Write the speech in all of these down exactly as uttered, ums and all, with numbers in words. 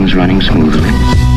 was running smoothly.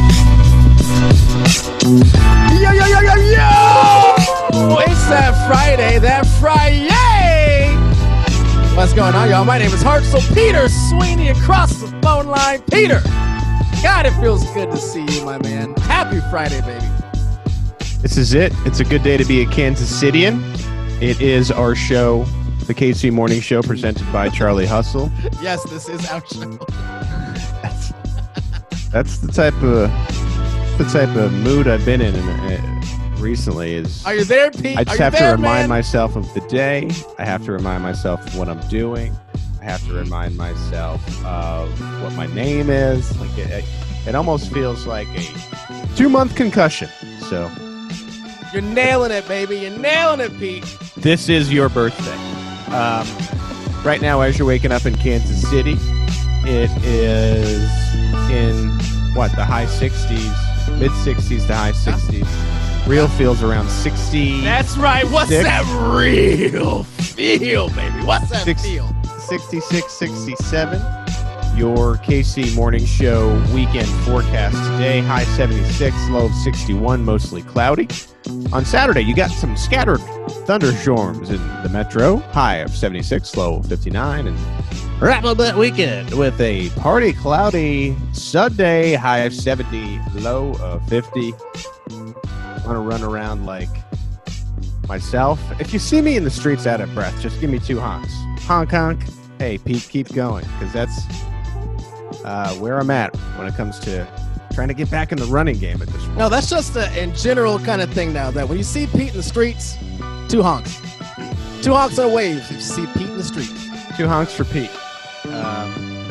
Yo, yo, yo, yo, yo! It's that Friday, that Friday! What's going on, y'all? My name is Hartzell Peter Sweeney across the phone line. Peter, God, it feels good to see you, my man. Happy Friday, baby. This is it. It's a good day to be a Kansas Citian. It is our show, the K C Morning Show, presented by Charlie Hustle. Yes, this is our show. That's, that's the type of the type of mood I've been in, in uh, recently. Is Are you there, Pete? I just Are have you to there, remind man? myself of the day. I have to remind myself of what I'm doing. I have to remind myself of what my name is. Like it, it, it almost feels like a two-month concussion. So You're nailing it, baby. You're nailing it, Pete. this is your birthday. Um, right now, as you're waking up in Kansas City, it is in, what, the high sixties, mid-sixties to high sixties. Real feels around sixty. That's right. What's Six. that real feel, baby? What's that Six. feel? sixty-six, sixty-seven. Your K C Morning Show weekend forecast today, high seventy-six, low of sixty-one, mostly cloudy. On Saturday, you got some scattered thunderstorms in the metro, high of seventy-six, low of fifty-nine, and wrap up that weekend with a party cloudy Sunday, high of seventy, low of fifty. Want to run around like myself? If you see me in the streets out of breath, just give me two honks. Honk, honk. Hey, Pete, keep going, because that's uh, where I'm at when it comes to trying to get back in the running game at this point. No, that's just a in general kind of thing now, that when you see Pete in the streets, two honks. Two honks on waves if you see Pete in the streets. Two honks for Pete. Um,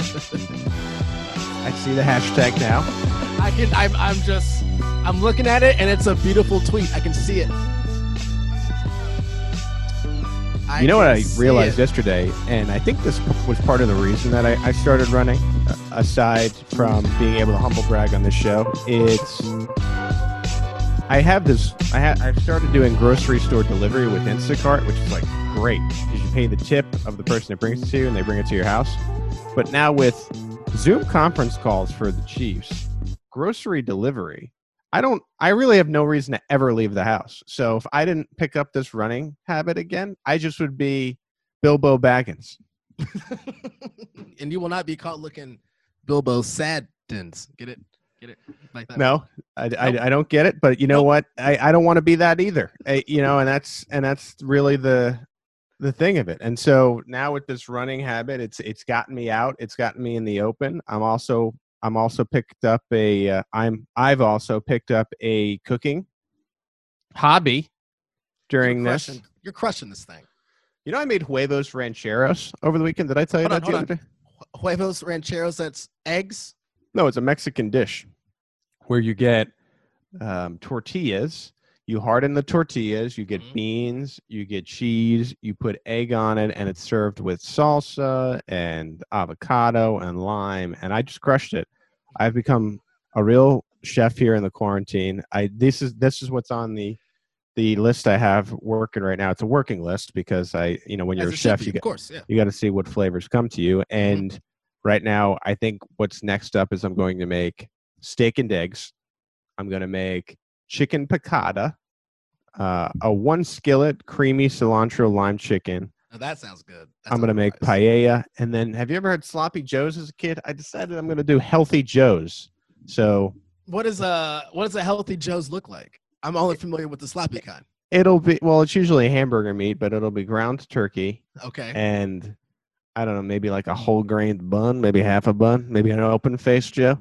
I see the hashtag now. I can, I'm, I'm just, I'm looking at it, and it's a beautiful tweet. I can see it. I You know what can I see realized it. yesterday, and I think this was part of the reason that I, I started running, uh, aside from being able to humble brag on this show. It's I have this. I ha- I started doing grocery store delivery with Instacart, which is like great because you pay the tip of the person that brings it to you, and they bring it to your house. But now with Zoom conference calls for the Chiefs, grocery delivery, I don't. I really have no reason to ever leave the house. So if I didn't pick up this running habit again, I just would be Bilbo Baggins. And you will not be caught looking Bilbo Saddens. Get it? Get it? Like that. No, I, Nope. I, I don't get it. But you know Nope. what? I, I don't want to be that either. I, you know, and that's and that's really the the thing of it. And so now with this running habit, it's it's gotten me out. It's gotten me in the open. I'm also I'm also picked up a uh, I'm I've also picked up a cooking hobby during you're this. crushing, You're crushing this thing. You know, I made huevos rancheros over the weekend. Did I tell you Hold on, that the hold other day? Huevos rancheros. That's eggs. No, it's a Mexican dish where you get um, tortillas. You harden the tortillas. You get Mhm. beans. You get cheese. You put egg on it, and it's served with salsa and avocado and lime. And I just crushed it. I've become a real chef here in the quarantine. I this is this is what's on the the list I have working right now. It's a working list because I, you know, when you're As a it should chef, be, you of get course, yeah. you got to see what flavors come to you. And right now, I think what's next up is I'm going to make steak and eggs. I'm going to make chicken piccata, uh, a one skillet creamy cilantro lime chicken. Now that sounds good. That I'm going to sounds make nice. paella. And then have you ever had sloppy joes as a kid? I decided I'm going to do healthy joes. So What is a what does a healthy Joe's look like? I'm only familiar with the sloppy kind. it'll be, well, it's usually hamburger meat, but it'll be ground turkey. Okay. And I don't know, maybe like a whole grain bun, maybe half a bun, maybe an open faced Joe,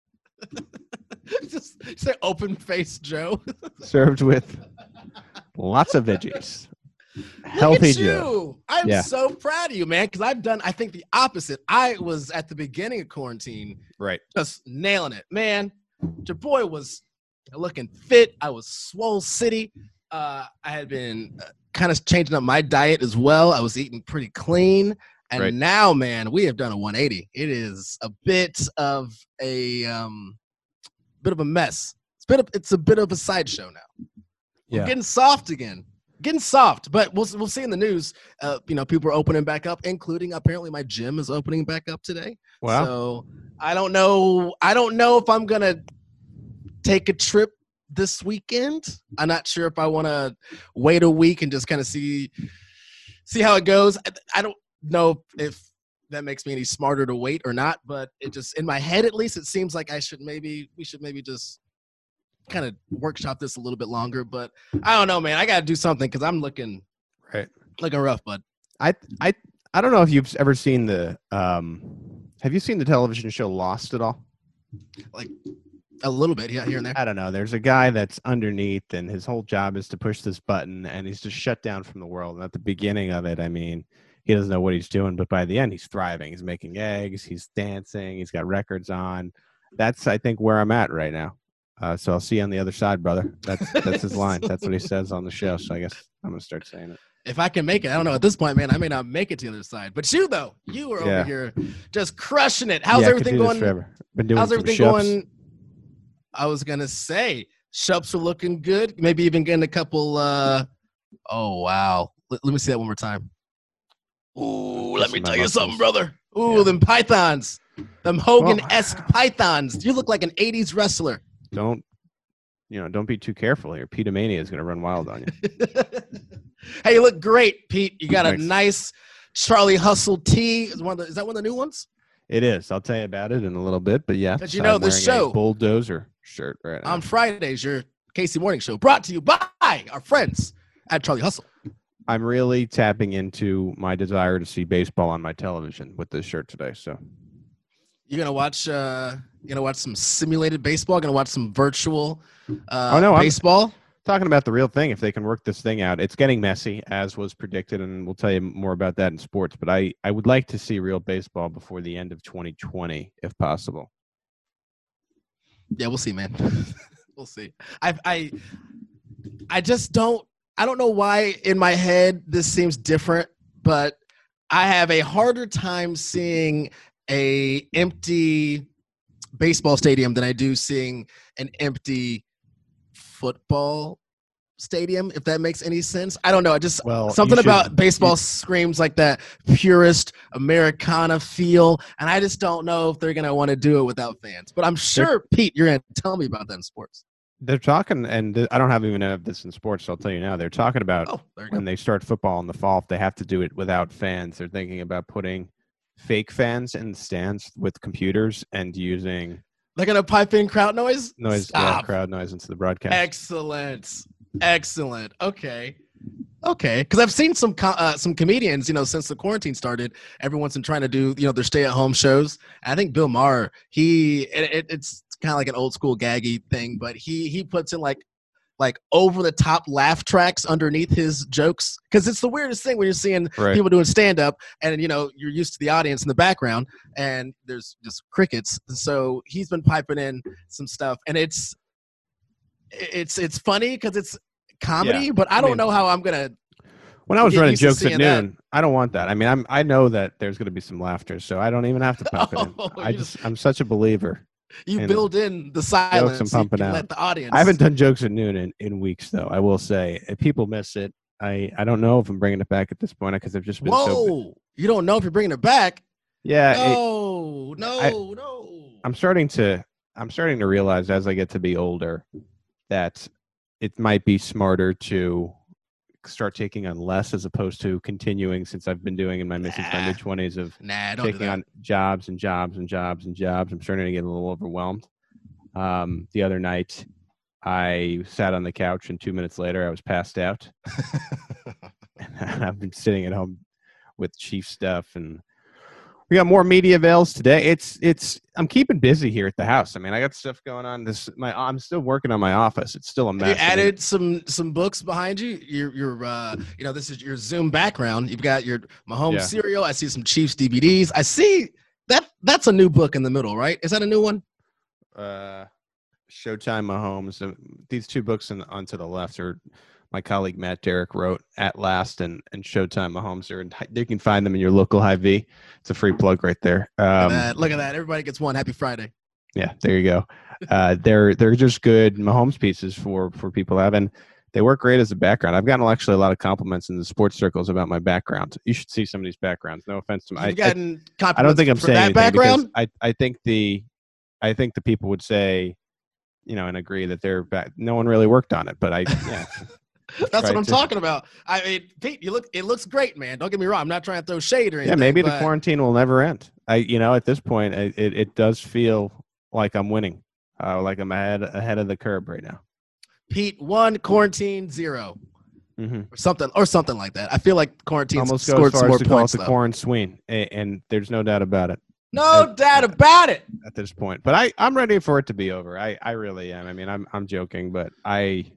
Just say open face Joe. served with lots of veggies. Look Healthy at Joe. you. I'm Yeah. so proud of you, man, because I've done, I think, the opposite. I was at the beginning of quarantine Right. just nailing it. Man, your boy was looking fit. I was swole city. Uh, I had been uh, kind of changing up my diet as well. I was eating pretty clean. And Right. now, man, we have done a one eighty. It is a bit of a um, bit of a mess. It's bit of, it's a bit of a sideshow now. Yeah. We're getting soft again. getting soft, but we'll we'll see in the news. Uh, you know, people are opening back up, including apparently my gym is opening back up today. Wow. So I don't know. I don't know if I'm gonna take a trip this weekend. I'm not sure if I want to wait a week and just kind of see see how it goes. I, I don't know if that makes me any smarter to wait or not, but it just in my head at least it seems like I should maybe we should maybe just kind of workshop this a little bit longer. But I don't know, man. I got to do something because I'm looking right looking rough, bud. I I I don't know if you've ever seen the um have you seen the television show Lost at all? Like a little bit, yeah, here and there. I don't know. There's a guy that's underneath, and his whole job is to push this button, and he's just shut down from the world. And at the beginning of it, I mean, he doesn't know what he's doing, but by the end, he's thriving. He's making eggs. He's dancing. He's got records on. That's, I think, where I'm at right now. Uh, so I'll see you on the other side, brother. That's that's his line. That's what he says on the show. So I guess I'm gonna start saying it. If I can make it, I don't know. At this point, man, I may not make it to the other side. But you, though, you are Yeah. over here just crushing it. How's Yeah, I could everything do this going? forever. Been doing How's some everything shups. going? I was gonna say Shups are looking good. Maybe even getting a couple. Uh, oh wow! Let, let me see that one more time. Ooh, let me Listen, my tell you something, muscles. brother. Ooh, Yeah. them pythons, them Hogan-esque Well- pythons. You look like an eighties wrestler. Don't you know? Don't be too careful here. Petomania is gonna run wild on you. Hey, you look great, Pete. You got a Thanks. nice Charlie Hustle tee. Is, one of the, is that one of the new ones? It is. I'll tell you about it in a little bit. But yeah, But you so know, I'm the wearing a show- bulldozer shirt right now. On Fridays, your Casey Morning Show, brought to you by our friends at Charlie Hustle. I'm really tapping into my desire to see baseball on my television with this shirt today. So You're gonna watch. Uh, you're gonna watch some simulated baseball. Gonna watch some virtual uh, Oh, no, I'm- baseball. talking about the real thing, if they can work this thing out, it's getting messy as was predicted, and we'll tell you more about that in sports. But I, I would like to see real baseball before the end of twenty twenty, if possible. Yeah, we'll see, man. We'll see. I, I, I just don't. I don't know why in my head this seems different, but I have a harder time seeing a empty baseball stadium than I do seeing an empty football stadium, if that makes any sense. I don't know. I just Well, something you should- about baseball screams like that purist Americana feel, and I just don't know if they're gonna want to do it without fans. But I'm sure, Pete, you're gonna tell me about that in sports. They're talking, and th- I don't have even have this in sports, so I'll tell you now. They're talking about Oh, there you go. when they start football in the fall, if they have to do it without fans, they're thinking about putting fake fans in the stands with computers and using They're gonna pipe in crowd noise. noise, yeah, Stop. crowd noise into the broadcast. Excellent, excellent. Okay, okay. Because I've seen some co- uh, some comedians, you know, since the quarantine started, everyone's been trying to do, you know, their stay at home shows. And I think Bill Maher, he, it, it, it's kind of like an old school gaggy thing, but he he puts in like like over the top laugh tracks underneath his jokes, because it's the weirdest thing when you're seeing Right. people doing stand up and you know you're used to the audience in the background and there's just crickets. So he's been piping in some stuff, and it's it's it's funny because it's comedy, Yeah, but I I don't mean- know how I'm gonna. When I was get running used to jokes at seeing that. noon, I don't want that. I mean, I'm I know that there's going to be some laughter, so I don't even have to pump it in. Oh, I you just I'm such a believer. You And build in the silence. I'm so you pumping can out. let the audience. I haven't done jokes at noon in, in weeks, though. I will say, if people miss it, I I don't know if I'm bringing it back at this point because I've just been Whoa! so. You don't know if you're bringing it back. Yeah, it- No, no, I- no. I'm starting to I'm starting to realize as I get to be older that it might be smarter to start taking on less as opposed to continuing since I've been doing in my since my Nah. mid twenties of Nah, don't do taking that. on jobs and jobs and jobs and jobs. I'm starting to get a little overwhelmed. Um, the other night, I sat on the couch, and two minutes later, I was passed out. And I've been sitting at home with chief stuff, and we got more media avails today. It's it's I'm keeping busy here at the house. I mean, I got stuff going on. This my I'm still working on my office. It's still a Have mess. you I mean, added some some books behind you? Your your uh, you know, this is your Zoom background. You've got your Mahomes Yeah. cereal. I see some Chiefs D V Ds. I see that that's a new book in the middle, right? Is that a new one? uh, Showtime Mahomes. Uh, These two books in, onto the left are my colleague Matt Derrick wrote At Last and, and Showtime Mahomes. Are in, you can find them in your local Hy-Vee. It's a free plug right there. Look at Um, that. Look at that. Everybody gets one. Happy Friday. yeah, there you go. Uh, they're they're just good Mahomes pieces for for people to have. And they work great as a background. I've gotten actually a lot of compliments in the sports circles about my background. You should see some of these backgrounds. No offense to my. You've gotten I, compliments I don't think I'm for saying that anything background. because I I think the I think the people would say, you know, and agree that they're back. No one really worked on it, but I yeah. That's what I'm to. talking about. I mean, Pete, you look. It looks great, man. Don't get me wrong. I'm not trying to throw shade or anything. Yeah, maybe but... the quarantine will never end. I, you know, at this point, it it, it does feel like I'm winning, uh, like I'm ahead ahead of the curve right now. Pete, one, quarantine, zero, mm-hmm. or something, or something like that. I feel like quarantine almost scored goes some far more as to call it points. the quarantine swing, and, and there's no doubt about it. No at, doubt at, about it. At this point, but I I'm ready for it to be over. I I really am. I mean, I'm I'm joking, but I.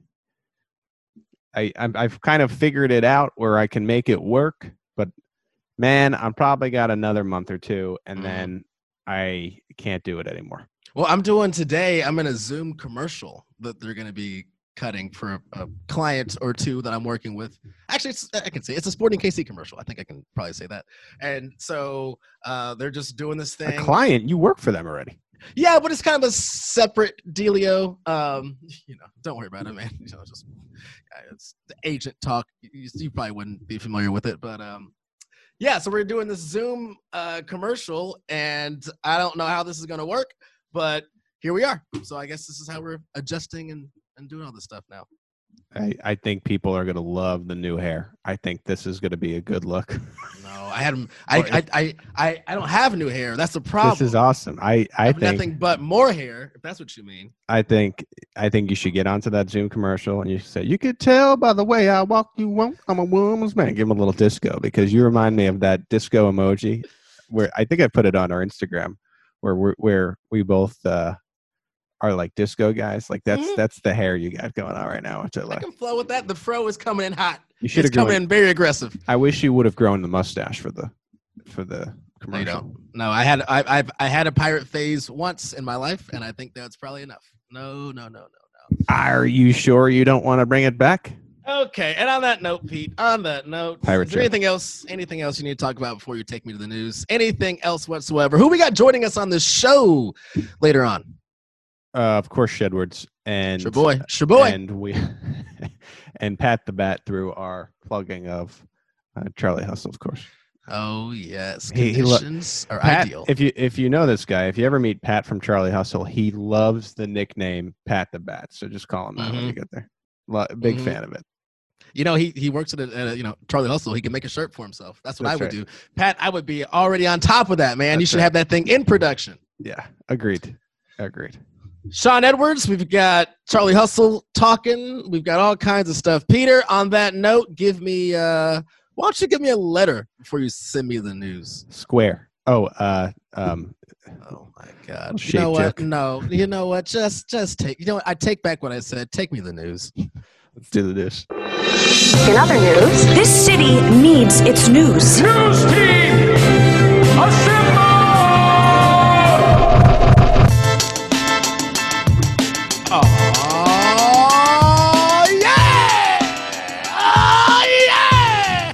I, I've kind of figured it out where I can make it work, but man, I'm probably got another month or two, and mm. then I can't do it anymore. Well, I'm doing today. I'm in a Zoom commercial that they're going to be cutting for a, a client or two that I'm working with. Actually, it's, I can say it's a Sporting K C commercial. I think I can probably say that. And so uh, they're just doing this thing. A client? You work for them already. Yeah, but it's kind of a separate dealio. Um, you know, don't worry about it, man. You know, just it's the agent talk. You, you probably wouldn't be familiar with it, but um, yeah. So we're doing this Zoom uh, commercial, and I don't know how this is going to work, but here we are. So I guess this is how we're adjusting and, and doing all this stuff now. I, I think people are going to love the new hair. I think this is going to be a good look. No, I had I, I I I I don't have new hair. That's the problem. This is awesome. I I, I have think nothing but more hair, if that's what you mean. I think I think you should get onto that Zoom commercial and you say, you could tell by the way I walk you won't. I'm a woman's man. Give him a little disco because you remind me of that disco emoji where I think I put it on our Instagram where we're, where we both uh, are like disco guys. Like that's mm-hmm. that's the hair you got going on right now, which I like. I can flow with that. The fro is coming in hot. You should have coming in very aggressive. I wish you would have grown the mustache for the for the commercial. No, no I had I I've, I had a pirate phase once in my life, and I think that's probably enough. No, no, no, no, no. Are you sure you don't want to bring it back? Okay, and on that note, Pete, on that note, Pirate is there anything else, anything else you need to talk about before you take me to the news? Anything else whatsoever? Who we got joining us on this show later on? Uh, of course, Shedwards and Shaboy, Shaboy, and we and Pat the Bat through our plugging of uh, Charlie Hustle, of course. Oh yes, he, conditions he lo- are Pat, ideal. If you if you know this guy, if you ever meet Pat from Charlie Hustle, he loves the nickname Pat the Bat. So just call him that mm-hmm. when you get there. Lo- big mm-hmm. fan of it. You know, he he works at a, at a you know Charlie Hustle. He can make a shirt for himself. That's what That's I would right. do. Pat, I would be already on top of that, man. That's you should right. have that thing in production. Yeah, agreed, agreed. Sean Edwards, we've got Charlie Hustle talking. We've got all kinds of stuff. Peter, on that note, give me uh, why don't you give me a letter before you send me the news? Square. Oh, uh, um, oh my God. You know what? Joke. No, you know what? Just, just take. You know what? I take back what I said. Take me the news. Let's do the news. In other news, this city needs its news. News team, assemble! Oh yeah! Oh yeah!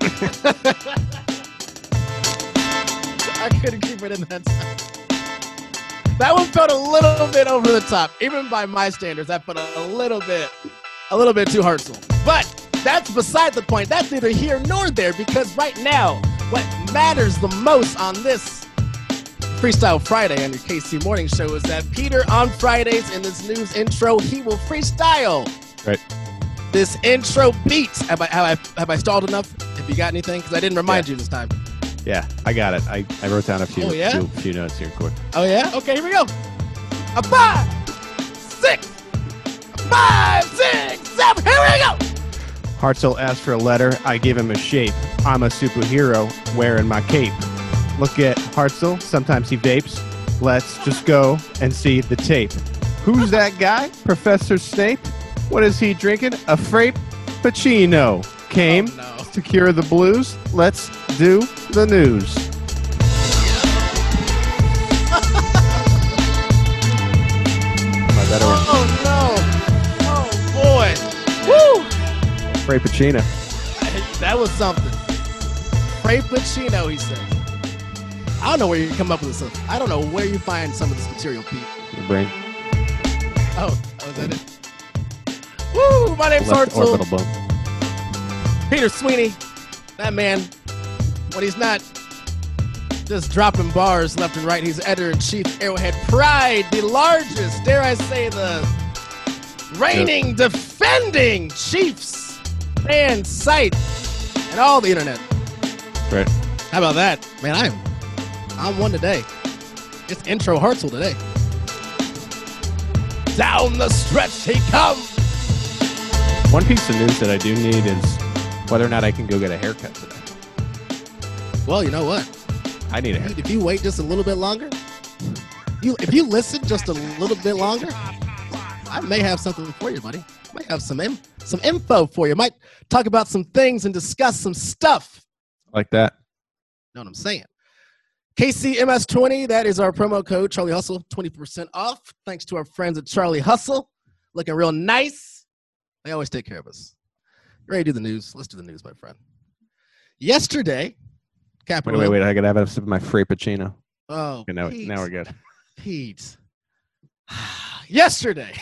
I couldn't keep it in that time. That one felt a little bit over the top, even by my standards. That felt a little bit, a little bit too hurtful. But that's beside the point. That's neither here nor there, because right now, what matters the most on this Freestyle Friday on your K C Morning Show is that Peter on Fridays in this news intro, he will freestyle. Right. This intro beat. Have I, have I, have I stalled enough? Have you got anything? Because I didn't remind yeah. you this time. Yeah, I got it. I, I wrote down a few, oh, yeah? few, few notes here quick. Oh, yeah? Okay, here we go. A five, six, a five, six, seven. Here we go. Hartzell asked for a letter. I give him a shape. I'm a superhero wearing my cape. Look at Hartzell. Sometimes he vapes. Let's just go and see the tape. Who's that guy? Professor Snape? What is he drinking? A Frappe Pacino. Came oh, no. to cure the blues. Let's do the news. My better one. Oh, no. Oh, boy. Woo! Frappe Pacino. That was something. Frappe Pacino, he said. I don't know where you come up with this stuff. I don't know where you find some of this material, Pete. Your brain. Oh, oh, is that it? Woo! My name's Left Hartzell. orbital bone. Peter Sweeney. That man, when he's not just dropping bars left and right, he's editor-in-chief, Arrowhead Pride, the largest, dare I say, the reigning, yep. defending Chiefs fan site and all the internet. Right. How about that? Man, I'm I'm one today. It's intro Hartzell today. Down the stretch he comes. One piece of news that I do need is whether or not I can go get a haircut today. Well, you know what? I need a haircut. If you wait just a little bit longer, you if you listen just a little bit longer, I may have something for you, buddy. I might have some in, some info for you. Might talk about some things and discuss some stuff. Like that? Know what I'm saying? K C M S twenty, that is our promo code, Charlie Hustle, twenty percent off. Thanks to our friends at Charlie Hustle. Looking real nice. They always take care of us. Ready to do the news? Let's do the news, my friend. Yesterday, Capitol. Wait, wait, wait. I got to have a sip of my Frappuccino. Oh, okay, now, Pete. now we're good. Pete. Yesterday,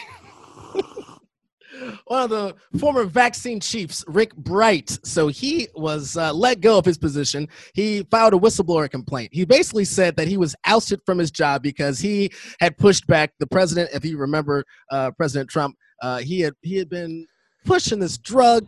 one of the former vaccine chiefs, Rick Bright, so he was uh, let go of his position. He filed a whistleblower complaint. He basically said that he was ousted from his job because he had pushed back the president. If you remember, uh, President Trump, uh, he had he had been pushing this drug,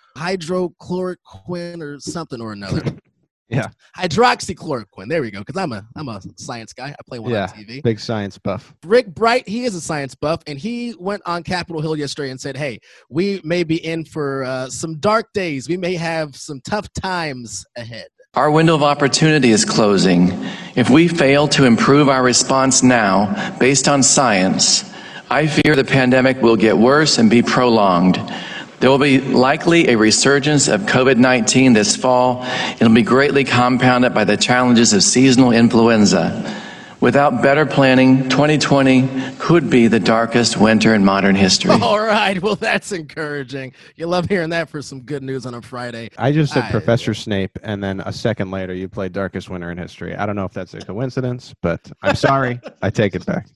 hydrochloroquine or something or another. Yeah, hydroxychloroquine. There we go. Because I'm a I'm a science guy. I play one yeah, on T V. Big science buff. Rick Bright, he is a science buff, and he went on Capitol Hill yesterday and said, "Hey, we may be in for uh, some dark days. We may have some tough times ahead. Our window of opportunity is closing. If we fail to improve our response now, based on science, I fear the pandemic will get worse and be prolonged." There will be likely a resurgence of COVID nineteen this fall. It'll be greatly compounded by the challenges of seasonal influenza. Without better planning, twenty twenty could be the darkest winter in modern history. All right. Well, that's encouraging. You love hearing that for some good news on a Friday. I just said I, Professor Snape, and then a second later you played Darkest Winter in History. I don't know if that's a coincidence, but I'm sorry. I take it back.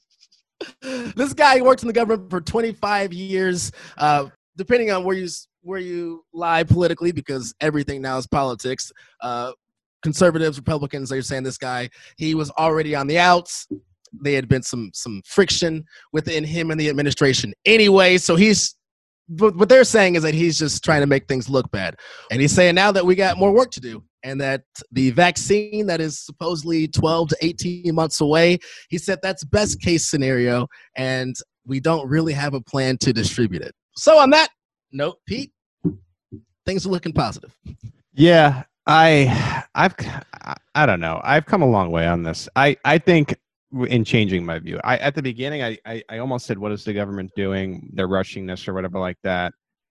This guy worked in the government for twenty-five years. Uh, Depending on where you where you lie politically, because everything now is politics. Uh, conservatives, Republicans, they're saying this guy, he was already on the outs. There had been some some friction within him and the administration anyway. So he's what they're saying is that he's just trying to make things look bad. And he's saying now that we got more work to do and that the vaccine that is supposedly twelve to eighteen months away, he said that's best case scenario. And we don't really have a plan to distribute it. So on that note, Pete, things are looking positive. Yeah, I, I've, I don't know. I've come a long way on this. I, I think in changing my view, I at the beginning, I, I, I almost said, "What is the government doing? They're rushing this or whatever like that."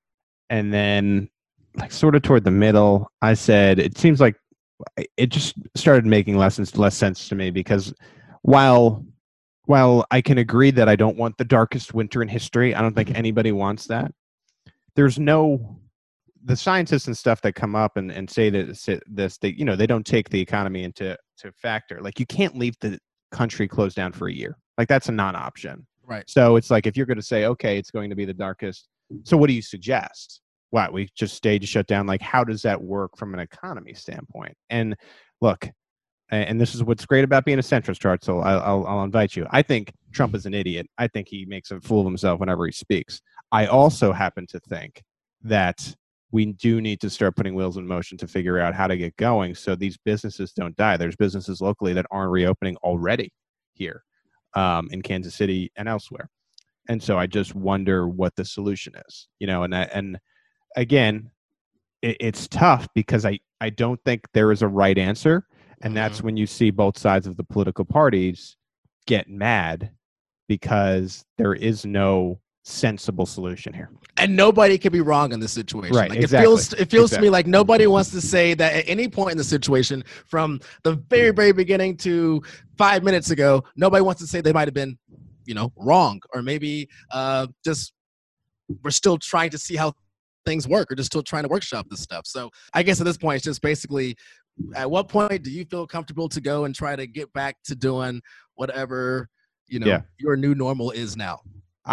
And then, like sort of toward the middle, I said, "It seems like it just started making less and less sense to me because while." While I can agree that I don't want the darkest winter in history, I don't think anybody wants that. There's no, the scientists and stuff that come up and, and say that this, they, you know, they don't take the economy into to factor. Like you can't leave the country closed down for a year. Like that's a non-option. Right. So it's like, if you're going to say, okay, it's going to be the darkest. So what do you suggest? What, we just stay to shut down? Like, how does that work from an economy standpoint? And look, and this is what's great about being a centrist, Chart, so I'll, I'll, I'll invite you. I think Trump is an idiot. I think he makes a fool of himself whenever he speaks. I also happen to think that we do need to start putting wheels in motion to figure out how to get going so these businesses don't die. There's businesses locally that aren't reopening already here um, in Kansas City and elsewhere. And so I just wonder what the solution is. You know, and I, and again, it, it's tough because I, I don't think there is a right answer. And that's when you see both sides of the political parties get mad because there is no sensible solution here. And nobody can be wrong in this situation. Right, like exactly. It feels, it feels exactly. to me like nobody wants to say that at any point in the situation, from the very, very beginning to five minutes ago, nobody wants to say they might have been, you know, wrong, or maybe uh, just we're still trying to see how things work, or just still trying to workshop this stuff. So I guess at this point, it's just basically, at what point do you feel comfortable to go and try to get back to doing whatever, you know, yeah. your new normal is now? I,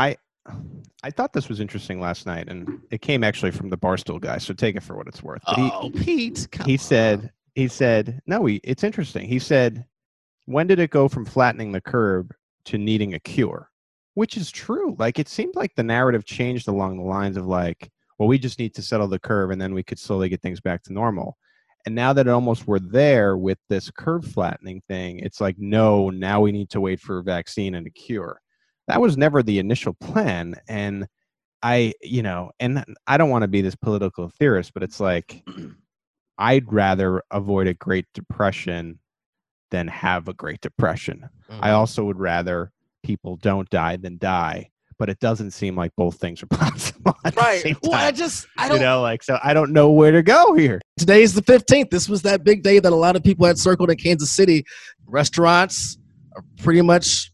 I thought this was interesting last night, and it came actually from the Barstool guy, so take it for what it's worth. But oh, he, Pete, come he on. said, he said, no, he, it's interesting. He said, when did it go from flattening the curve to needing a cure? Which is true. Like, it seemed like the narrative changed along the lines of like, well, we just need to settle the curve, and then we could slowly get things back to normal. And now that almost we're there with this curve flattening thing, it's like, no, now we need to wait for a vaccine and a cure. That was never the initial plan. And I, you know, and I don't want to be this political theorist, but it's like, I'd rather avoid a Great Depression than have a Great Depression. Mm-hmm. I also would rather people don't die than die, but it doesn't seem like both things are possible. Right. Well, I just, I don't, you know, like, so I don't know where to go here. Today's the fifteenth. This was that big day that a lot of people had circled in Kansas City. Restaurants are pretty much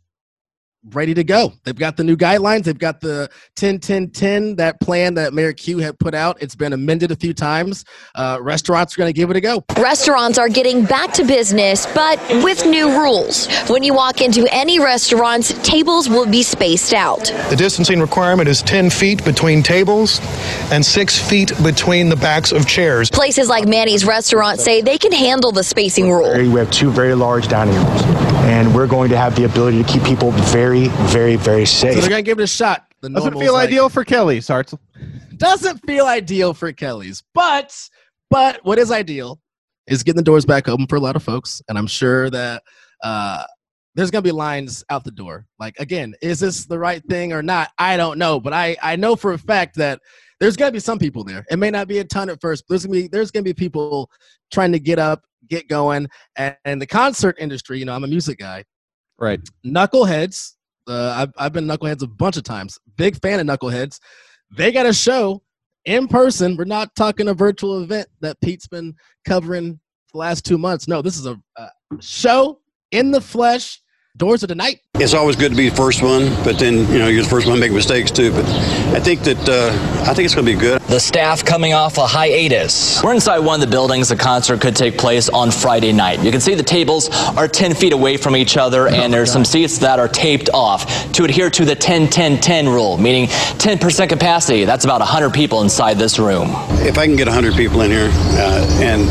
ready to go. They've got the new guidelines. They've got the ten ten ten, that plan that Mayor Q had put out. It's been amended a few times. Uh, restaurants are going to give it a go. Restaurants are getting back to business, but with new rules. When you walk into any restaurants, tables will be spaced out. The distancing requirement is ten feet between tables and six feet between the backs of chairs. Places like Manny's Restaurant say they can handle the spacing rule. We have two very large dining rooms, and we're going to have the ability to keep people very Very, very, very safe. So they're going to give it a shot. The doesn't feel like, ideal for Kelly's, Hartzell. Doesn't feel ideal for Kelly's. But, but what is ideal is getting the doors back open for a lot of folks. And I'm sure that uh, there's going to be lines out the door. Like, again, is this the right thing or not? I don't know. But I, I know for a fact that there's going to be some people there. It may not be a ton at first, but there's going to be, there's going to be people trying to get up, get going. And, and the concert industry, you know, I'm a music guy. Right. Knuckleheads. Uh, I've, I've been Knuckleheads a bunch of times. Big fan of Knuckleheads. They got a show in person. We're not talking a virtual event that Pete's been covering the last two months. No, this is a, a show in the flesh. Doors are tonight. It's always good to be the first one, but then, you know, you're the first one to make mistakes too. But I think that, uh, I think it's going to be good. The staff coming off a hiatus. We're inside one of the buildings. The concert could take place on Friday night. You can see the tables are ten feet away from each other, and there's some seats that are taped off to adhere to the ten ten ten rule, meaning ten percent capacity. That's about one hundred people inside this room. If I can get one hundred people in here, uh, and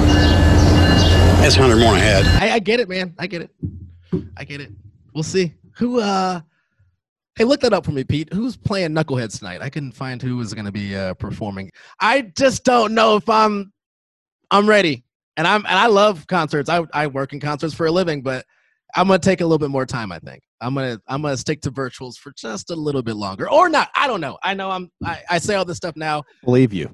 that's one hundred more I had. I, I get it, man. I get it. I get it. We'll see. Who, uh, hey, look that up for me, Pete. Who's playing Knuckleheads tonight? I couldn't find who was going to be uh, performing. I just don't know if I'm, I'm ready. And I'm, and I love concerts. I, I work in concerts for a living, but I'm going to take a little bit more time, I think. I'm going to, I'm going to stick to virtuals for just a little bit longer or not. I don't know. I know I'm, I, I say all this stuff now. Believe you.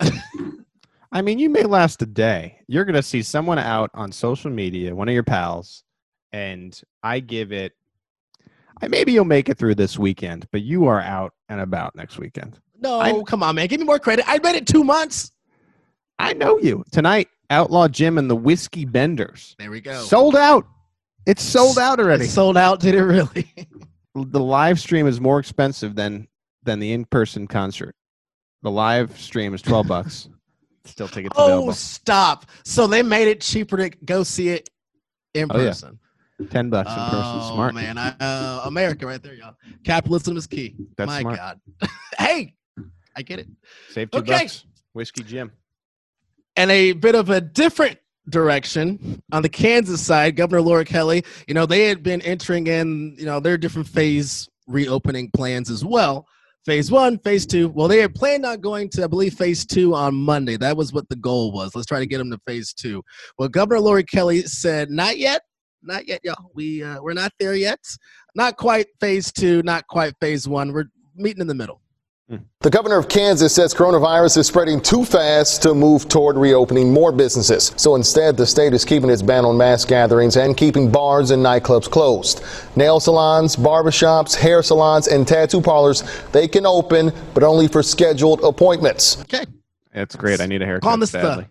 I mean, you may last a day. You're going to see someone out on social media, one of your pals, and I give it, I maybe you'll make it through this weekend, but you are out and about next weekend. No, I'm, come on, man. Give me more credit. I made it two months. I know you. Tonight, Outlaw Jim and the Whiskey Benders. There we go. Sold out. It's sold out already. It's sold out, did it really? The live stream is more expensive than, than the in-person concert. The live stream is twelve bucks. Still tickets oh, available. Oh, stop. So they made it cheaper to go see it in oh, person. Yeah. Ten bucks in person. Oh, Smart. man. I, uh, America right there, y'all. Capitalism is key. That's My smart. God. Hey, I get it. Save two okay. bucks. Whiskey Jim. And a bit of a different direction on the Kansas side, Governor Laura Kelly, you know, they had been entering in, you know, their different phase reopening plans as well. Phase one, phase two. Well, they had planned on going to, I believe, phase two on Monday. That was what the goal was. Let's try to get them to phase two. Well, Governor Laura Kelly said, not yet. Not yet, y'all. We, uh, we're not there yet. Not quite phase two, not quite phase one. We're meeting in the middle. The governor of Kansas says coronavirus is spreading too fast to move toward reopening more businesses. So instead, the state is keeping its ban on mass gatherings and keeping bars and nightclubs closed. Nail salons, barbershops, hair salons, and tattoo parlors, they can open, but only for scheduled appointments. Okay. That's great. I need a haircut. Calm this badly.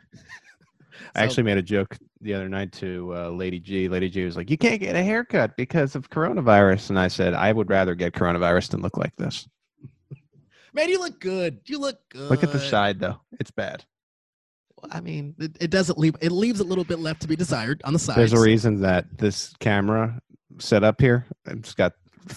I actually made a joke the other night to uh, Lady G. Lady G was like, you can't get a haircut because of coronavirus. And I said, I would rather get coronavirus than look like this. Man, you look good. You look good. Look at the side, though. It's bad. I mean, it, it doesn't leave. It leaves a little bit left to be desired on the side. There's a reason that this camera set up here, it's got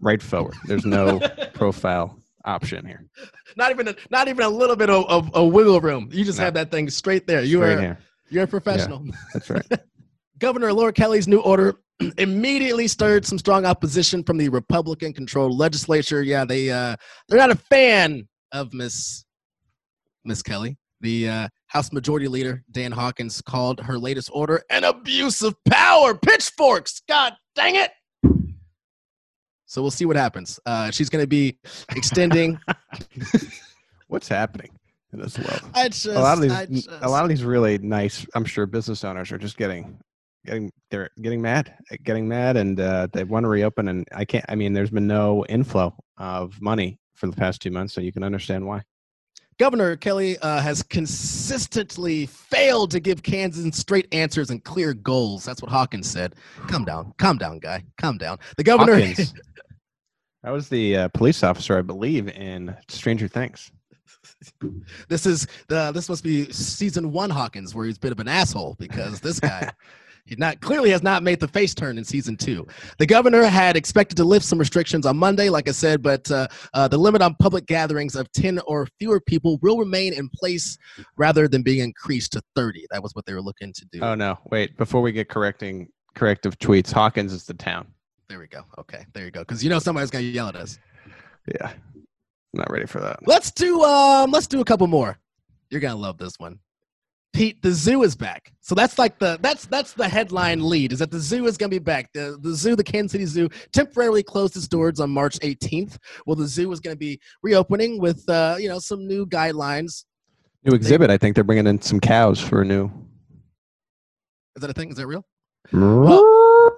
right forward. There's no profile option here. Not even a, not even a little bit of, of, of wiggle room. You just No. have that thing straight there. You Straight are here. you're a professional. Yeah, that's right. Governor Laura Kelly's new order immediately stirred some strong opposition from the Republican-controlled legislature. Yeah, they uh, they're not a fan of Miss Miss Kelly. The uh, House Majority Leader Dan Hawkins called her latest order an abuse of power. Pitchforks! God dang it! So we'll see what happens. Uh, she's going to be extending. What's happening in this world? I just, a lot of these, I just, a lot of these really nice, I'm sure, business owners are just getting, getting, they're getting mad, getting mad, and uh, they want to reopen. And I can't. I mean, there's been no inflow of money for the past two months, so you can understand why. Governor Kelly uh, has consistently failed to give Kansans straight answers and clear goals. That's what Hawkins said. Calm down. Calm down, guy. Calm down. The governor. Hawkins. That was the uh, police officer, I believe, in Stranger Things. This is the. This must be season one Hawkins, where he's a bit of an asshole because this guy. He not clearly has not made the face turn in season two. The governor had expected to lift some restrictions on Monday, like I said, but uh, uh, the limit on public gatherings of ten or fewer people will remain in place rather than being increased to thirty. That was what they were looking to do. Oh, no. Wait, before we get correcting corrective tweets, Hawkins is the town. There we go. Okay, there you go. Because you know somebody's going to yell at us. Yeah. I'm not ready for that. Let's do um. Let's do a couple more. You're going to love this one. Pete, the zoo is back. So that's like the that's that's the headline lead, is that the zoo is going to be back. The the zoo, the Kansas City Zoo, temporarily closed its doors on March eighteenth. Well, the zoo is going to be reopening with uh, you know, some new guidelines. New exhibit. They, I think they're bringing in some cows for a new. Is that a thing? Is that real? Well,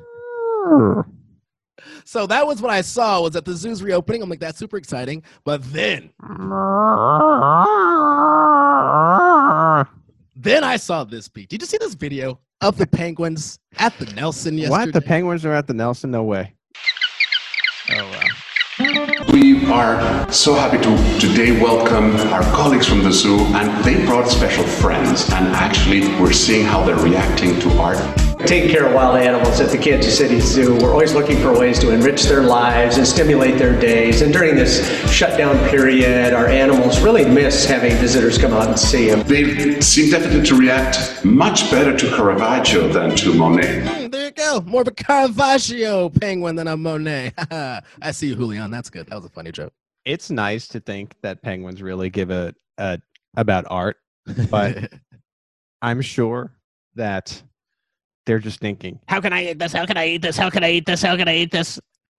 so that was what I saw, was that the zoo's reopening. I'm like, that's super exciting. But then Then I saw this, Pete. Did you see this video of the penguins at the Nelson yesterday? What? The penguins are at the Nelson? No way. Oh, wow. We are so happy to today welcome our colleagues from the zoo, and they brought special friends, and actually we're seeing how they're reacting to art. Taking care of wild animals at the Kansas City Zoo, we're always looking for ways to enrich their lives and stimulate their days. And during this shutdown period, our animals really miss having visitors come out and see them. They seem definitely to react much better to Caravaggio than to Monet. Mm, there you go. More of a Caravaggio penguin than a Monet. I see you, Julian. That's good. That was a funny joke. It's nice to think that penguins really give a, a about art, but I'm sure that they're just thinking, how can I eat this? How can I eat this? How can I eat this? How can I eat this?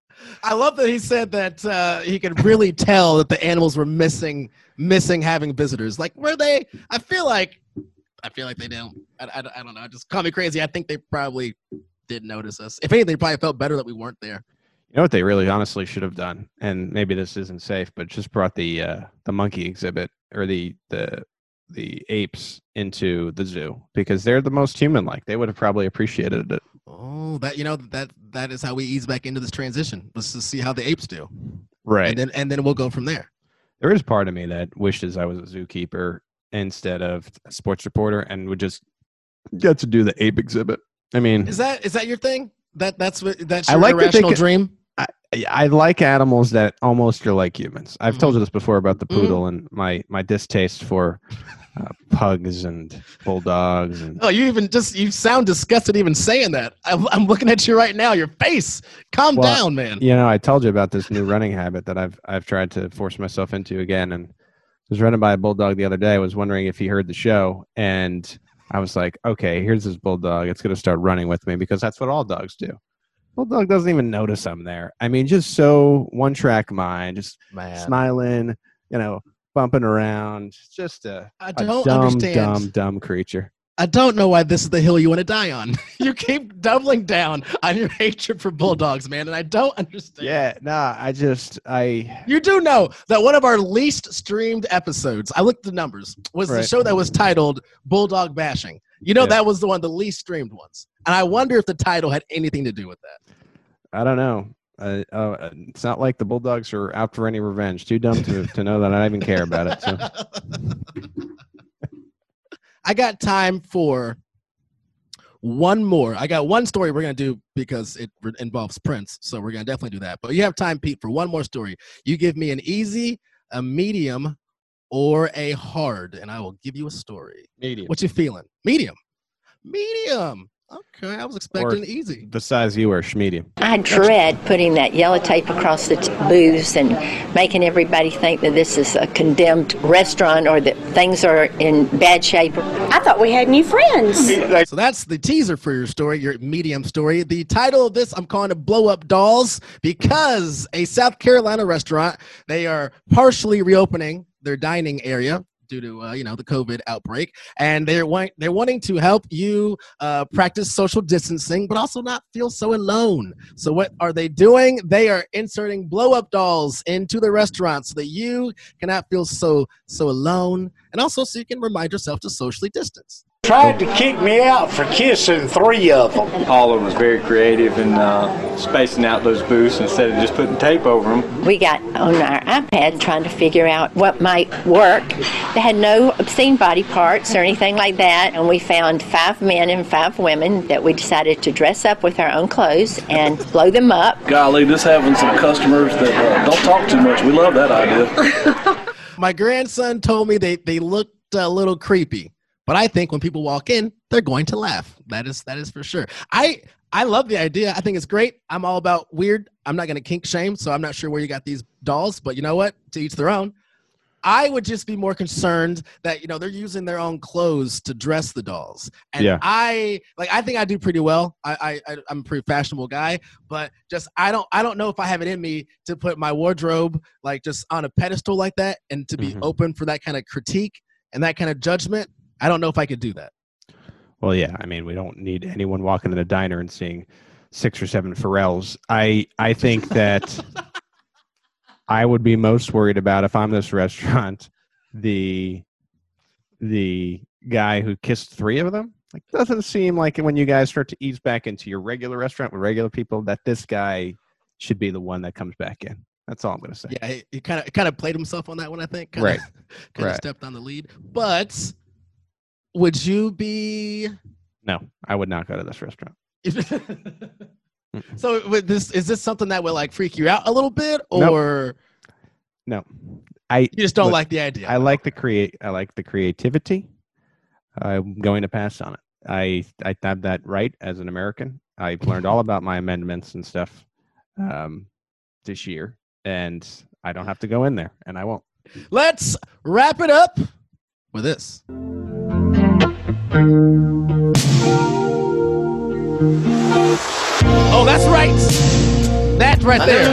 I love that he said that uh, he could really tell that the animals were missing, missing having visitors. Like, were they? I feel like, I feel like they don't. I, I, I don't know. Just call me crazy. I think they probably did notice us. If anything, they probably felt better that we weren't there. You know what they really honestly should have done, and maybe this isn't safe, but just brought the uh, the monkey exhibit or the the the apes into the zoo, because they're the most human-like. They would have probably appreciated it. Oh, that you know that that is how we ease back into this transition. Let's just see how the apes do, right? And then and then we'll go from there. There is part of me that wishes I was a zookeeper instead of a sports reporter, and would just get to do the ape exhibit. I mean, is that is that your thing? That that's what that's your I like irrational could, dream. I, I like animals that almost are like humans. I've mm. told you this before about the poodle mm. and my my distaste for uh, pugs and bulldogs. And oh, you even just you sound disgusted even saying that. I'm, I'm looking at you right now. Your face. Calm well, down, man. You know, I told you about this new running habit that I've I've tried to force myself into again. And I was running by a bulldog the other day. I was wondering if he heard the show, and I was like, okay, here's this bulldog. It's going to start running with me, because that's what all dogs do. Bulldog doesn't even notice I'm there. I mean, just so one track mind, just Man. smiling, you know, bumping around. Just a, I a don't dumb, understand. dumb, dumb creature. I don't know why this is the hill you want to die on. You keep doubling down on your hatred for bulldogs, man, and I don't understand. Yeah, nah, I just, I... You do know that one of our least streamed episodes, I looked at the numbers, was right. the show that was titled Bulldog Bashing. You know, yeah. that was the one, the least streamed ones. And I wonder if the title had anything to do with that. I don't know. Uh, uh, it's not like the Bulldogs are out for any revenge. Too dumb to, to know that I even care about it. So. I got time for one more. I got one story we're going to do because it re- involves Prince, so we're going to definitely do that. But you have time, Pete, for one more story. You give me an easy, a medium, or a hard, and I will give you a story. Medium. What you feeling? Medium. Medium. Okay, I was expecting Or easy. The size you wear, medium. I dread putting that yellow tape across the t- booths and making everybody think that this is a condemned restaurant or that things are in bad shape. I thought we had new friends. So that's the teaser for your story, your medium story. The title of this, I'm calling it Blow Up Dolls, because a South Carolina restaurant, they are partially reopening their dining area due to uh, you know the COVID outbreak, and they're want- they're wanting to help you uh, practice social distancing, but also not feel so alone. So what are they doing? They are inserting blow-up dolls into the restaurant so that you cannot feel so so alone, and also so you can remind yourself to socially distance. Tried to kick me out for kissing three of them. All of them was very creative in uh, spacing out those booths instead of just putting tape over them. We got on our iPad trying to figure out what might work. They had no obscene body parts or anything like that, and we found five men and five women that we decided to dress up with our own clothes and blow them up. Golly, this having some customers that uh, don't talk too much. We love that idea. My grandson told me they, they looked a little creepy. But I think when people walk in, they're going to laugh. That is that is for sure. I I love the idea. I think it's great. I'm all about weird. I'm not going to kink shame, so I'm not sure where you got these dolls. But you know what? To each their own. I would just be more concerned that, you know, they're using their own clothes to dress the dolls. And Yeah. I like I think I do pretty well. I, I I'm a pretty fashionable guy, but just I don't I don't know if I have it in me to put my wardrobe like just on a pedestal like that and to be Mhm. open for that kind of critique and that kind of judgment. I don't know if I could do that. Well, yeah. I mean, we don't need anyone walking in a diner and seeing six or seven Pharrells. I I think that I would be most worried about if I'm this restaurant, the the guy who kissed three of them. Like, doesn't seem like when you guys start to ease back into your regular restaurant with regular people that this guy should be the one that comes back in. That's all I'm going to say. Yeah, he, he kind of kind of played himself on that one, I think. Kinda, Right. Kind of Right. stepped on the lead. But would you be No, I would not go to this restaurant. so? With this, is this something that would like freak you out a little bit, Nope. or No, I you just don't look, like the idea? I like the create. I like the creativity. I'm going to pass on it. I I have that right as an American. I've learned all about my amendments and stuff um, this year, and I don't have to go in there, and I won't. Let's wrap it up with this. Oh, that's right. That right there.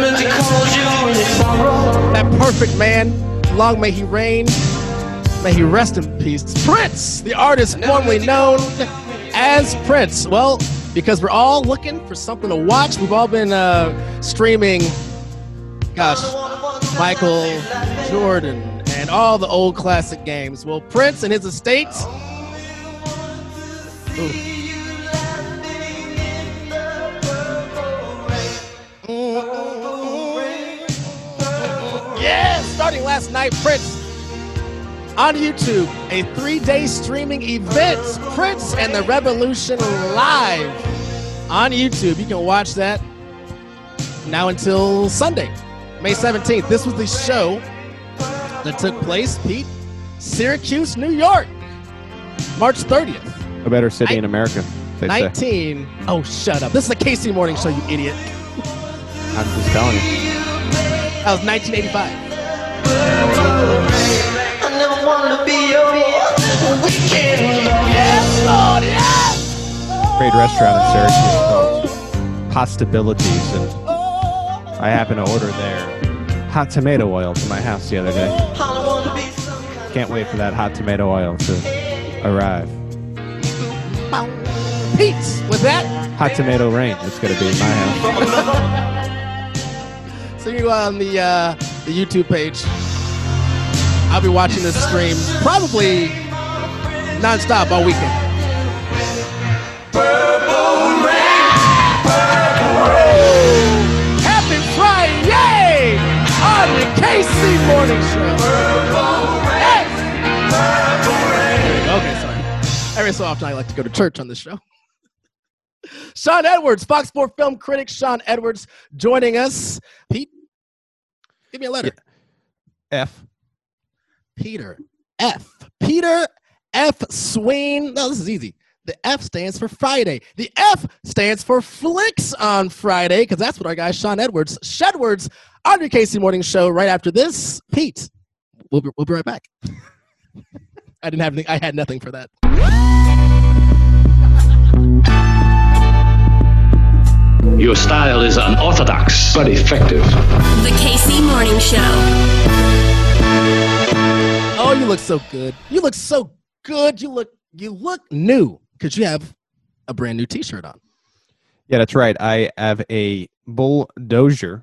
That perfect man. Long may he reign. May he rest in peace. Prince, the artist formerly known as Prince. Well, because we're all looking for something to watch, we've all been uh, streaming, gosh, Michael Jordan and all the old classic games. Well, Prince and his estate. Ooh. Yeah, starting last night, Prince on YouTube, a three-day streaming event, Prince and the Revolution live on YouTube. You can watch that now until Sunday, May seventeenth. This was the show that took place, Pete, Syracuse, New York, March thirtieth. A better city in America, they say. nineteen. Oh, shut up. This is the K C Morning Show, you idiot. I'm just telling you. That was nineteen eighty-five. Yes, Lord, yes! Great restaurant in Syracuse called Postabilities, and I happened to order their hot tomato oil to my house the other day. Can't wait for that hot tomato oil to arrive. Pete, with that, Hot tomato rain. It's going to be in my house. see you on the uh, the YouTube page. I'll be watching this stream probably nonstop all weekend. Happy Friday on the K C Morning Show. Yes. Okay, sorry. Every so often I like to go to church on this show. Sean Edwards, Fox four film critic Sean Edwards joining us. Pete, give me a letter. Yeah. F. Peter F. Peter F. Swain. No, this is easy. The F stands for Friday. The F stands for Flicks on Friday, because that's what our guy Sean Edwards, Shedwards, on your K C Morning Show right after this. Pete, we'll be, we'll be right back. I didn't have anything. I had nothing for that. Your style is unorthodox, but effective. The K C Morning Show. Oh, you look so good. You look so good. You look you look new because you have a brand new T-shirt on. Yeah, that's right. I have a Bulldozer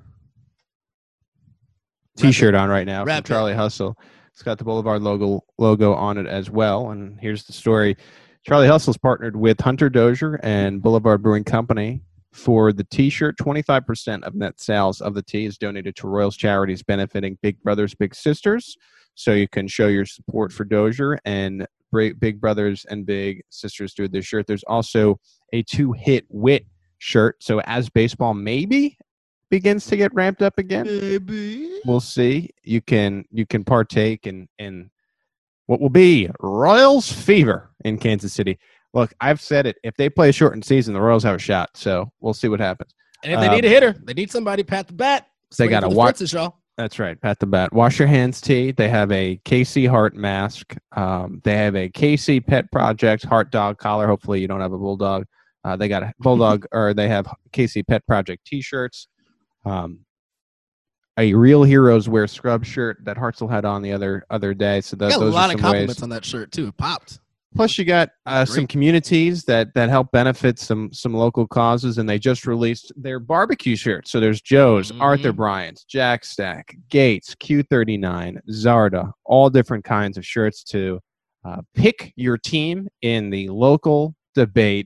T-shirt on right now from Charlie Hustle. It's got the Boulevard logo logo on it as well. And here's the story. Charlie Hustle's partnered with Hunter Dozier and Boulevard Brewing Company for the T-shirt. twenty-five percent of net sales of the tee is donated to Royals charities benefiting Big Brothers Big Sisters. So you can show your support for Dozier and Big Brothers and Big Sisters do this shirt. There's also a two-hit wit shirt. So as baseball maybe begins to get ramped up again, maybe we'll see. You can you can partake in in what will be Royals fever in Kansas City. Look, I've said it. If they play a shortened season, the Royals have a shot. So we'll see what happens. And if they um, need a hitter, they need somebody pat the bat. They got to the watch. fences, y'all. That's right. Pat the bat. Wash your hands tee. They have a K C Heart mask. Um, they have a K C Pet Project Heart Dog collar. Hopefully you don't have a bulldog. Uh, they got a bulldog, or they have K C Pet Project T-shirts. Um, a Real Heroes Wear scrub shirt that Hartzell had on the other other day. So that, Got a those lot are of some compliments ways. on that shirt too. It popped. Plus, you got uh, some communities that that help benefit some some local causes, and they just released their barbecue shirts. So there's Joe's, Mm-hmm. Arthur Bryant's, Jack Stack, Gates, Q thirty-nine, Zarda, all different kinds of shirts to uh, pick your team in the local debate.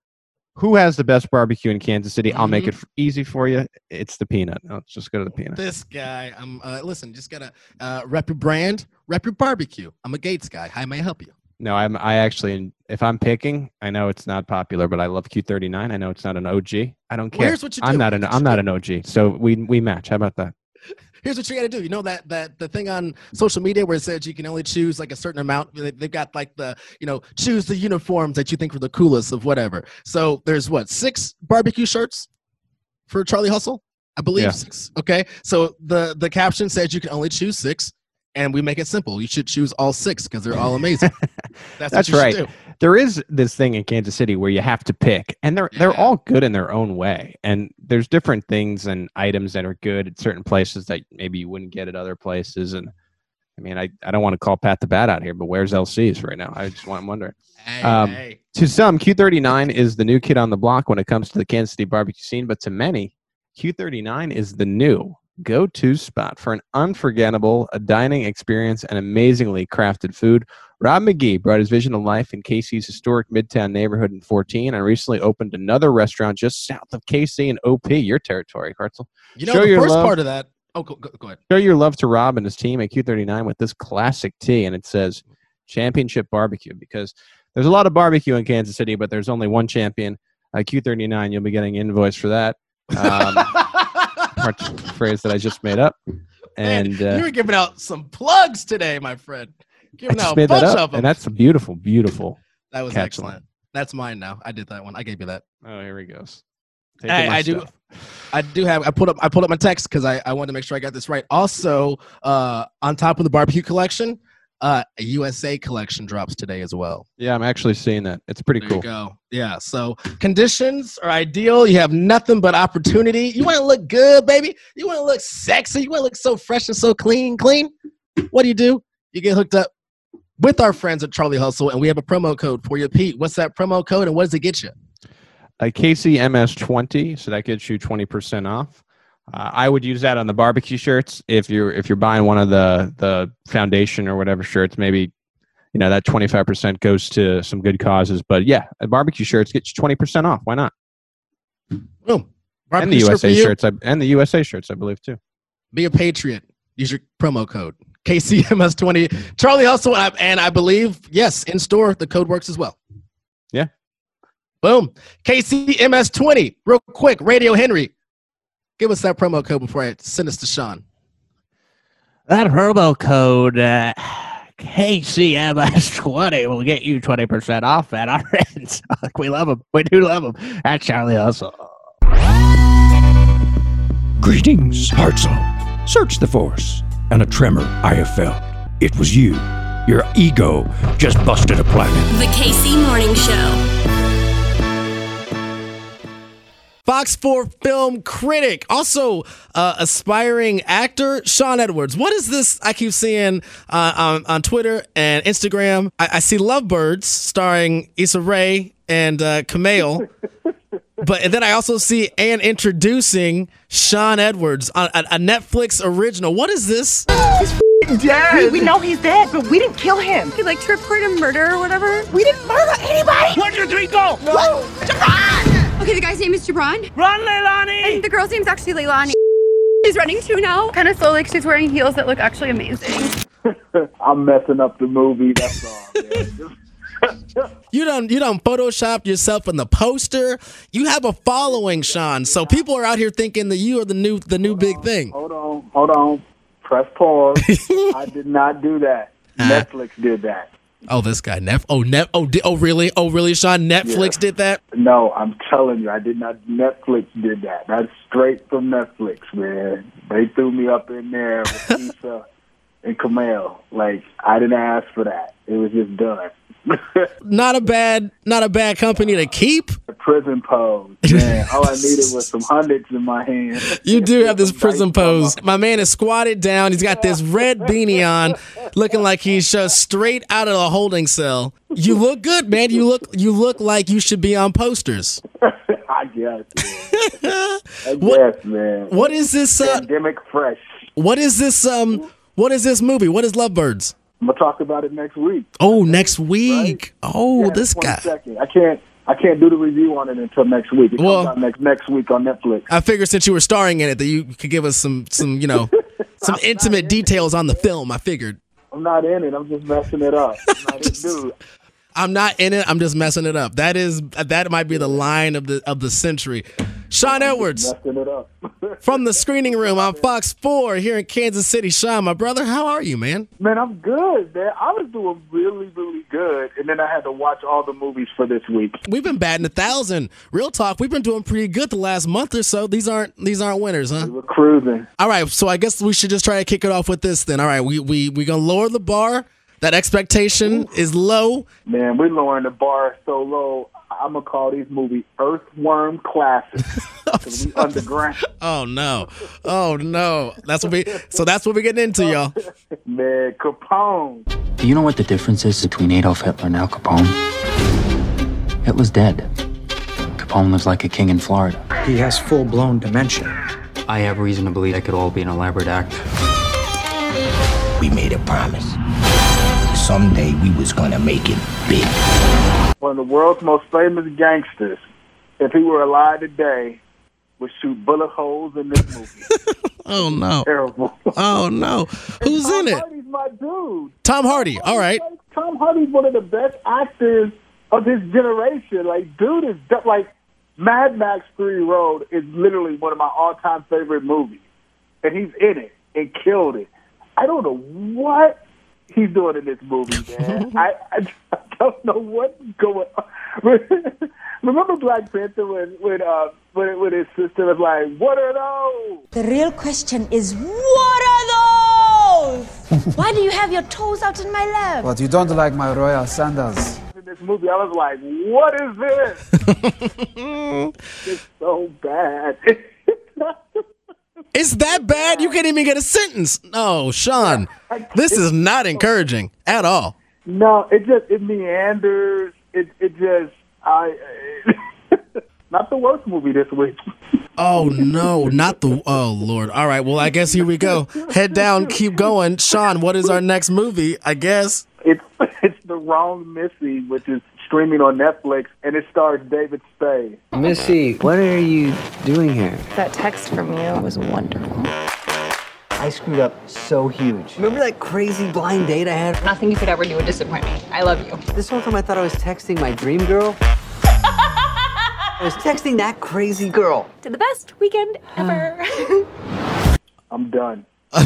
Who has the best barbecue in Kansas City? I'll make it f- easy for you. It's the Peanut. No, let's just go to the Peanut. This guy, I'm. Uh, listen, just gotta uh, rep your brand, rep your barbecue. I'm a Gates guy. How may I help you? No, I'm. I actually, if I'm picking, I know it's not popular, but I love Q thirty-nine. I know it's not an O G. I don't care. Here's what you I'm do. not an. I'm not an O G. So we we match. How about that? Here's what you got to do. You know that that the thing on social media where it says you can only choose like a certain amount. They- They've got like the, you know, choose the uniforms that you think are the coolest of whatever. So there's what, six barbecue shirts for Charlie Hustle? I believe Yeah. six. Okay. So the the caption says you can only choose six, and we make it simple. You should choose all six because they're all amazing. That's, That's what you right. should do. There is this thing in Kansas City where you have to pick, and they're they're all good in their own way. And there's different things and items that are good at certain places that maybe you wouldn't get at other places. And I mean, I, I don't want to call Pat the Bat out here, but where's L C's right now? I just want I'm wondering. Hey, Um, hey. To some, Q thirty-nine is the new kid on the block when it comes to the Kansas City barbecue scene, but to many, Q thirty-nine is the new go-to spot for an unforgettable a dining experience and amazingly crafted food. Rob McGee brought his vision to life in K C's historic Midtown neighborhood in fourteen and recently opened another restaurant just south of K C and O P, your territory, Hartzell. You know, Show the your first love- part of that. Oh, go, go, go ahead. Show your love to Rob and his team at Q thirty-nine with this classic tee, and it says Championship Barbecue, because there's a lot of barbecue in Kansas City, but there's only one champion. Uh, Q thirty-nine, you'll be getting an invoice for that. Um, part- phrase that I just made up. And Man, uh, you were giving out some plugs today, my friend. I Giving just out a made that bunch up, of them. and that's a beautiful, beautiful. That was catch excellent. line. That's mine now. I did that one. I gave you that. Oh, here he goes. Taking Hey, my I do. stuff. I do have. I pulled up. I pulled up my text because I, I wanted to make sure I got this right. Also, uh, on top of the barbecue collection, uh, a U S A collection drops today as well. Yeah, I'm actually seeing that. It's pretty There cool. you go. Yeah. So conditions are ideal. You have nothing but opportunity. You want to look good, baby. You want to look sexy. You want to look so fresh and so clean. Clean. What do you do? You get hooked up with our friends at Charlie Hustle, and we have a promo code for you, Pete. What's that promo code, and what does it get you? A K C M S twenty, so that gets you twenty percent off. Uh, I would use that on the barbecue shirts. If you're if you're buying one of the the foundation or whatever shirts, maybe you know that twenty-five percent goes to some good causes. But yeah, a barbecue shirts get you twenty percent off. Why not? Boom. And the Barbecue shirt U S for A you. shirts, I, and the U S A shirts, I believe too. Be a patriot. Use your promo code K C M S twenty. Charlie Hustle, and I, and I believe, yes, in store, the code works as well. Yeah. Boom. K C M S twenty. Real quick, Radio Henry. Give us that promo code before I send us to Sean. That promo code, uh, K C M S twenty, will get you twenty percent off at our ends. We love them. We do love them. That's Charlie Hustle. Greetings, Hartzell. Search the Force, and a tremor I have felt. It was you. Your ego just busted a planet. The K C Morning Show. Fox four film critic, also uh, aspiring actor, Sean Edwards. What is this I keep seeing uh, on, on Twitter and Instagram? I, I see Lovebirds starring Issa Rae and uh, Kumail. But and then I also see Ann introducing Sean Edwards on a, a Netflix original. What is this? He's dead. We, we know he's dead, but we didn't kill him. He like to report a murder or whatever. We didn't murder anybody. One, two, three, go. No. What? Jabron! Okay, the guy's name is Jabron. Run, Leilani! And the girl's name's actually Leilani. She's running too now. Kind of slow, like she's wearing heels that look actually amazing. I'm messing up the movie, that's all, man. You done you done photoshopped yourself in the poster. You have a following, Sean. So people are out here thinking that you are the new the new hold big on, thing. Hold on, hold on. Press pause. I did not do that. Uh, Netflix did that. Oh, this guy, Nef. Oh, Nef. Oh, di- oh, really? Oh, really, Sean? Netflix yeah. did that? No, I'm telling you, I did not. Netflix did that. That's straight from Netflix, man. They threw me up in there with Issa and Kumail. Like, I didn't ask for that. It was just done. Not a bad, not a bad company to keep. A prison pose, man. All I needed was some hundreds in my hand. You do have this prison pose. My man is squatted down. He's got this red beanie on, looking like he's just straight out of a holding cell. You look good, man. You look, you look like you should be on posters. I guess. Man. I what, guess, man. What is this? Uh, Pandemic fresh. What is this? Um, what is this movie? What is Lovebirds? I'm gonna talk about it next week. Oh, next week. Right? Oh, yeah, this guy. I can't. I can't do the review on it until next week. It well, comes out next next week on Netflix. I figured since you were starring in it that you could give us some some you know some intimate details on the film. I figured. I'm not in it. I'm just messing it up. I'm not just, dude. I'm not in it. I'm just messing it up. That is that might be the line of the of the century. Sean Edwards messing it up. from the screening room on Fox four here in Kansas City. Sean, my brother, how are you, man? Man, I'm good, man. I was doing really, really good, and then I had to watch all the movies for this week. We've been batting a thousand. Real talk, we've been doing pretty good the last month or so. These aren't these aren't winners, huh? We were cruising. All right, so I guess we should just try to kick it off with this then. All right, we we we gonna lower the bar. That expectation is low. Man, we're lowering the bar so low. I'm gonna call these movies Earthworm classics. Cause we underground. Oh no! Oh no! That's what we. So that's what we're getting into, y'all. Man, Capone. Do you know what the difference is between Adolf Hitler and Al Capone? Hitler's dead. Capone lives like a king in Florida. He has full-blown dementia. I have reason to believe that could all be an elaborate act. We made a promise. Someday we was gonna make it big. One of the world's most famous gangsters, if he were alive today, would shoot bullet holes in this movie. Oh no! Terrible. Oh no! Who's Tom in it? Hardy's my dude. Tom Hardy. All right. Tom Hardy's one of the best actors of his generation. Like, dude is like Mad Max Fury Road is literally one of my all-time favorite movies, and he's in it and killed it. I don't know what he's doing in this movie, man. I, I I don't know what's going on. Remember Black Panther when when uh when, when his sister was like, "What are those?" The real question is, what are those? Why do you have your toes out in my lap? But you don't like my royal sandals. In this movie, I was like, "What is this?" It's so bad. It's that bad? You can't even get a sentence. No, Sean, this is not encouraging at all. No, it just it meanders. It it just I. Not the worst movie this week. Oh no, not the. Oh Lord. All right. Well, I guess here we go. Head down, keep going. Sean, what is our next movie? I guess it's it's The Wrong Missy, which is streaming on Netflix, and it stars David Spade. Missy, what are you doing here? That text from you was wonderful. I screwed up so huge. Remember that crazy blind date I had? Nothing you could ever do would disappoint me. I love you. This whole time I thought I was texting my dream girl. I was texting that crazy girl. To the best weekend ever. I'm done. I'm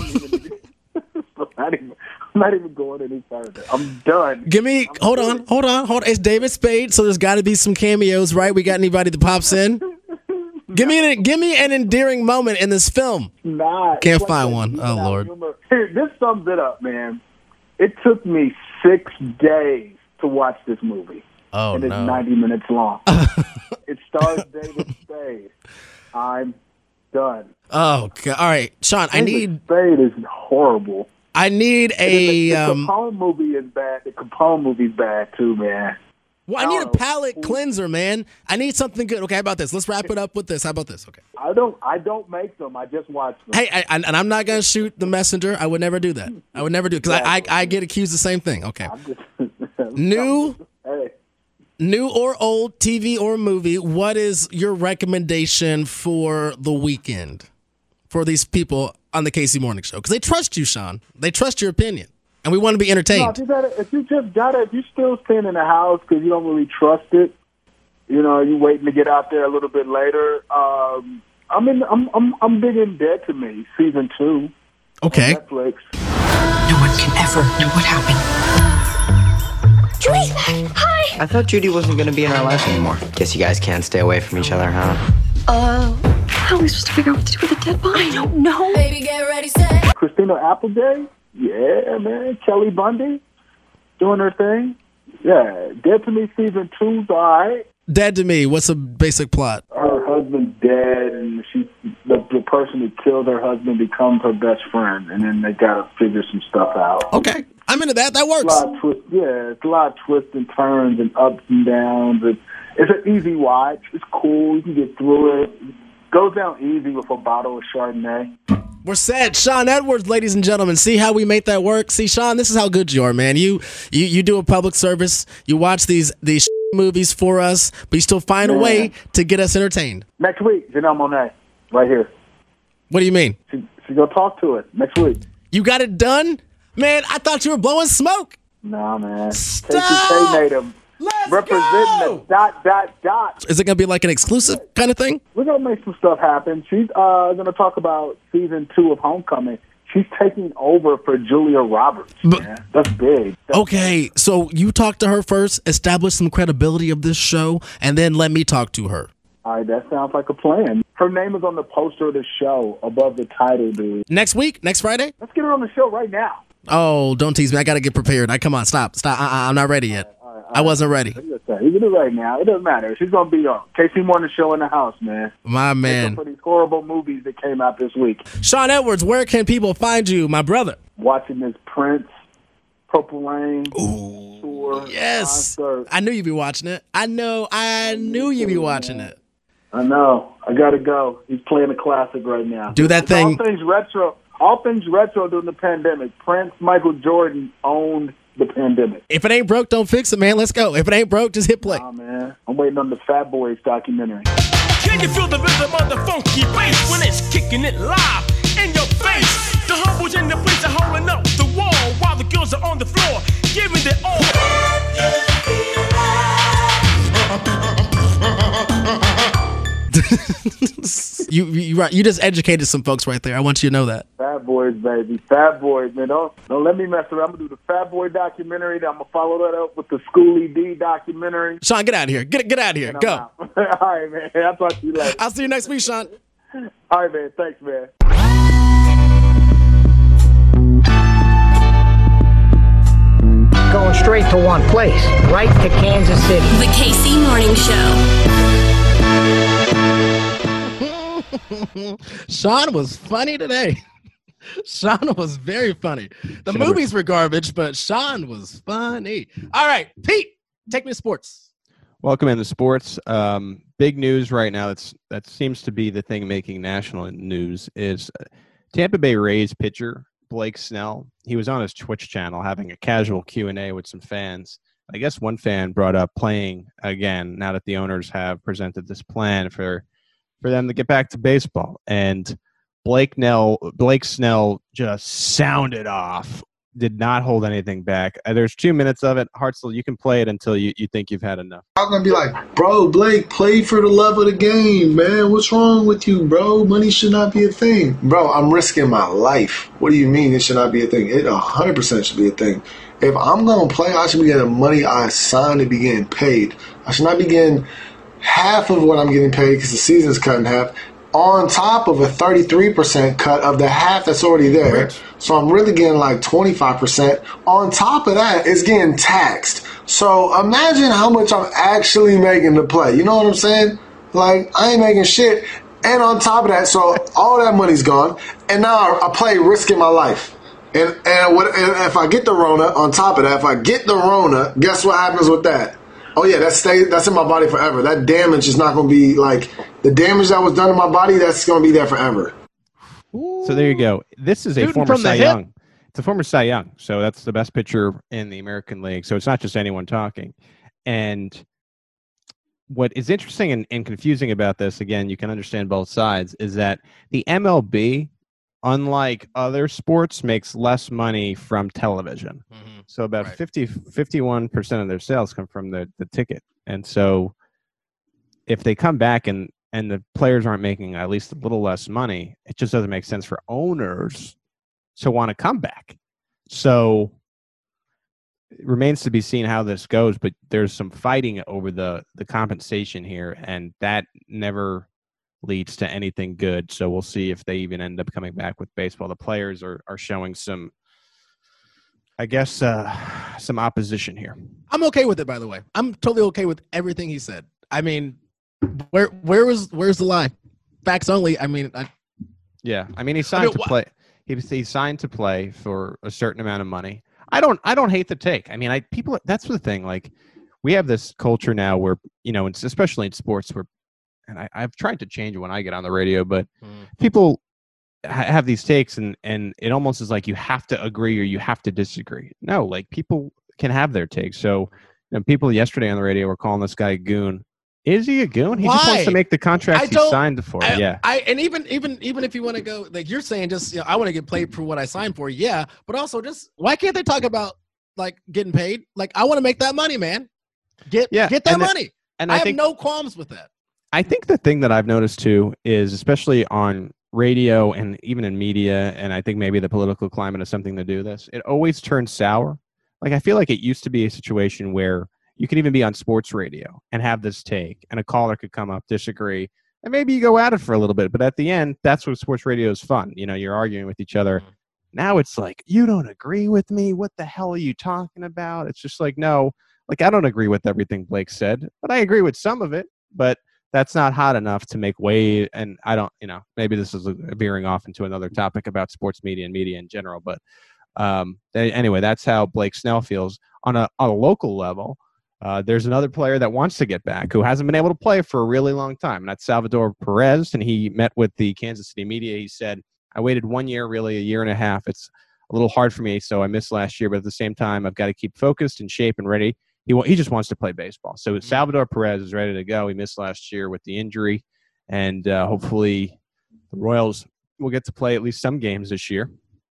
not even, I'm not even going any further. I'm done. Give me, I'm hold done. on, hold on, hold on. It's David Spade, so there's got to be some cameos, right? We got anybody that pops in? Give me an, give me an endearing moment in this film. Nah, Can't it's find like one. that Oh, humor. Lord. Here, this sums it up, man. It took me six days to watch this movie. Oh, and it's no. ninety minutes long. It stars David Spade. I'm done. Oh, God. All right, Sean, I David need Spade is horrible. I need And then a... the, the um, Capone movie is bad. The Capone movie's bad, too, man. Well, I need a palate cleanser, man. I need something good. Okay, how about this? Let's wrap it up with this. How about this? Okay. I don't I don't make them. I just watch them. Hey, I, and I'm not gonna shoot the messenger. I would never do that. I would never do it because I, I I get accused the same thing. Okay. New, Hey. new or old T V or movie. What is your recommendation for the weekend for these people on the K C Morning Show? Because they trust you, Sean. They trust your opinion, and we want to be No, entertained. if, you gotta, if you just got it, if you still staying in the house because you don't really trust it, you know, you waiting to get out there a little bit later. Um, I'm in. I'm. I'm. I'm big in Dead to Me season two. Okay. On Netflix. No one can ever know what happened. Judy's back. Hi. I thought Judy wasn't going to be in our lives anymore. Guess you guys can't stay away from each other, huh? Uh, how are we supposed to figure out what to do with a dead body? I don't know. Baby, get ready, set. Christina Applegate. Yeah, man. Kelly Bundy doing her thing. Yeah. Dead to Me season two's all right. Dead to Me. What's the basic plot? Her husband's dead, and she the, the person who killed her husband becomes her best friend, and then they gotta figure some stuff out. Okay, I'm into that. That works. It's a lot of twist, yeah, it's a lot of twists and turns and ups and downs. It's, it's an easy watch. It's cool. You can get through it. Goes down easy with a bottle of Chardonnay. We're set. Sean Edwards, ladies and gentlemen. See how we make that work? See, Sean, this is how good you are, man. You you you do a public service. You watch these these movies for us, but you still find a way to get us entertained. Next week, Janelle Monáe, right here. What do you mean? She, she go talk to it next week. You got it done? Man, I thought you were blowing smoke. Nah, man. Stop! K C K native. Let's representing go! the dot, dot, dot. Is it going to be like an exclusive kind of thing? We're going to make some stuff happen. She's uh, going to talk about season two of Homecoming. She's taking over for Julia Roberts. Man. That's big. That's Okay, so you talk to her first, establish some credibility of this show, and then let me talk to her. All right, that sounds like a plan. Her name is on the poster of the show above the title, dude. Next week? Next Friday? Let's get her on the show right now. Oh, don't tease me. I got to get prepared. I Come on, stop. Stop. Uh-uh, I'm not ready yet. All right, all right, I wasn't ready. You can do it right now. It doesn't matter. She's going to be on K C Morning Show in the house, man. My man. For these horrible movies that came out this week. Sean Edwards, where can people find you, my brother? Watching this Prince, Purple Rain Ooh, tour. Yes. Concert. I knew you'd be watching it. I know. I knew you'd be watching it. I know. I got to go. He's playing a classic right now. Do that It's thing. All things retro. All things retro during the pandemic. Prince, Michael Jordan owned the pandemic. If it ain't broke, don't fix it, man. Let's go. If it ain't broke, just hit play. Nah, man. I'm waiting on the Fat Boys documentary. Can you feel the rhythm of the funky bass when it's kicking it live in your face? The humbles in the place are holding up the wall while the girls are on the floor giving their all. you, you right. You just educated some folks right there. I want you to know that. Fat Boys, baby. Fat Boys, man. Don't, don't let me mess around. I'm going to do the Fat Boy documentary. Then I'm going to follow that up with the Schoolie D documentary. Sean, get out of here. Get get out of here. And I'm Go. out. All right, man. I'll talk to you later. I'll see you next week, Sean. All right, man. Thanks, man. Going straight to one place, right to Kansas City. The K C Morning Show. Sean was funny today. Sean was very funny. The movies were garbage, but Sean was funny. All right, Pete, take me to sports. Welcome into sports. Um, big news right now. That's that seems to be the thing making national news is Tampa Bay Rays pitcher Blake Snell. He was on his Twitch channel having a casual Q and A with some fans. I guess one fan brought up playing again now that the owners have presented this plan for for them to get back to baseball. And Blake Nell, Blake Snell just sounded off did not hold anything back. Uh, there's two minutes of it. Hartzell, you can play it until you, you think you've had enough. I'm going to be like, bro, Blake, play for the love of the game, man. What's wrong with you, bro? Money should not be a thing. Bro, I'm risking my life. What do you mean it should not be a thing? It one hundred percent should be a thing. If I'm going to play, I should be getting money I signed to be getting paid. I should not be getting half of what I'm getting paid because the season's cut in half, on top of a thirty-three percent cut of the half that's already there. So I'm really getting like twenty-five percent. On top of that, it's getting taxed. So imagine how much I'm actually making to play. You know what I'm saying? Like, I ain't making shit. And on top of that, so all that money's gone. And now I, I play risking my life. And and, what, and if I get the Rona, on top of that, if I get the Rona, guess what happens with that? Oh, yeah, that stay, that's in my body forever. That damage is not going to be like the damage that was done in my body, that's going to be there forever. So there you go. This is a Shooting former from the Cy hip. Young. It's a former Cy Young. So that's the best pitcher in the American League. So it's not just anyone talking. And what is interesting and, and confusing about this, again, you can understand both sides, is that the M L B, unlike other sports, makes less money from television. Mm-hmm. So about right. fifty, fifty-one percent of their sales come from the, the ticket. And so if they come back and, and the players aren't making at least a little less money, it just doesn't make sense for owners to want to come back. So it remains to be seen how this goes, but there's some fighting over the, the compensation here, and that never leads to anything good. So we'll see if they even end up coming back with baseball. The players are, are showing some, I guess, uh, some opposition here. I'm okay with it, by the way. I'm totally okay with everything he said. I mean, where where was where's the line? Facts only. I mean, I, yeah. I mean, he signed I mean, to wh- play. He he signed to play for a certain amount of money. I don't I don't hate the take. I mean, I people. That's the thing. Like, we have this culture now where, you know, it's especially in sports where, and I, I've tried to change it when I get on the radio, but mm. people ha- have these takes, and and it almost is like you have to agree or you have to disagree. No, like, people can have their takes. So, you know, people yesterday on the radio were calling this guy a goon. Is he a goon? He Why? just wants to make the contract he signed for. I, yeah. I and even even even if you want to go, like you're saying, just, you know, I want to get paid for what I signed for. Yeah, but also just why can't they talk about like getting paid? Like, I want to make that money, man. Get yeah, get that and money. The, and I, I have think, no qualms with that. I think the thing that I've noticed too is, especially on radio and even in media, and I think maybe the political climate has something to do with this, it always turns sour. Like, I feel like it used to be a situation where you could even be on sports radio and have this take, and a caller could come up, disagree, and maybe you go at it for a little bit. But at the end, that's what sports radio is fun. You know, you're arguing with each other. Mm-hmm. Now it's like, you don't agree with me? What the hell are you talking about? It's just like, no, like, I don't agree with everything Blake said, but I agree with some of it. But that's not hot enough to make way. And I don't, you know, maybe this is veering off into another topic about sports media and media in general. But um, anyway, that's how Blake Snell feels on a on a local level. Uh, there's another player that wants to get back who hasn't been able to play for a really long time, and that's Salvador Perez. And he met with the Kansas City media. He said, I waited one year, really a year and a half. It's a little hard for me, so I missed last year. But at the same time, I've got to keep focused and shape and ready. He he just wants to play baseball. So mm-hmm. Salvador Perez is ready to go. He missed last year with the injury, and uh, hopefully the Royals will get to play at least some games this year.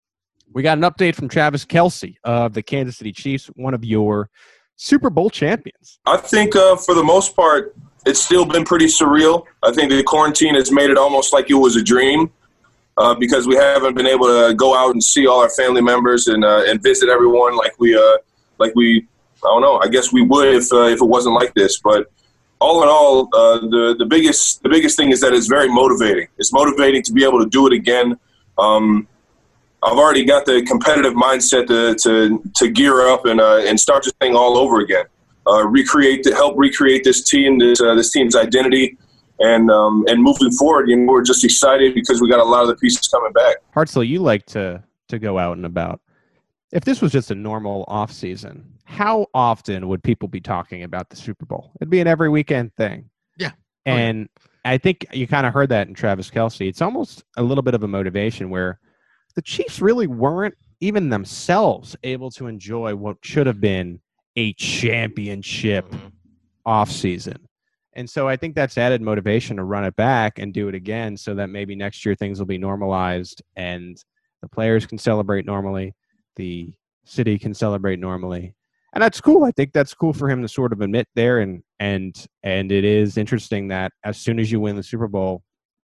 We got an update from Travis Kelce of the Kansas City Chiefs, one of your Super Bowl champions. I think uh, for the most part, it's still been pretty surreal. I think the quarantine has made it almost like it was a dream uh, because we haven't been able to go out and see all our family members and uh, and visit everyone like we uh, like we I don't know. I guess we would if uh, if it wasn't like this. But all in all, uh, the the biggest the biggest thing is that it's very motivating. It's motivating to be able to do it again. Um, I've already got the competitive mindset to to, to gear up and uh, and start this thing all over again. Uh, recreate to help recreate this team, this uh, this team's identity, and um, and moving forward. You know, we're just excited because we got a lot of the pieces coming back. Hartzell, you like to to go out and about. If this was just a normal off season, how often would people be talking about the Super Bowl? It'd be an every weekend thing. Yeah, and I think you kind of heard that in Travis Kelce. It's almost a little bit of a motivation where the Chiefs really weren't even themselves able to enjoy what should have been a championship mm-hmm. offseason. And so I think that's added motivation to run it back and do it again so that maybe next year things will be normalized and the players can celebrate normally. The City can celebrate normally. And that's cool. I think that's cool for him to sort of admit there. And and and it is interesting that as soon as you win the Super Bowl,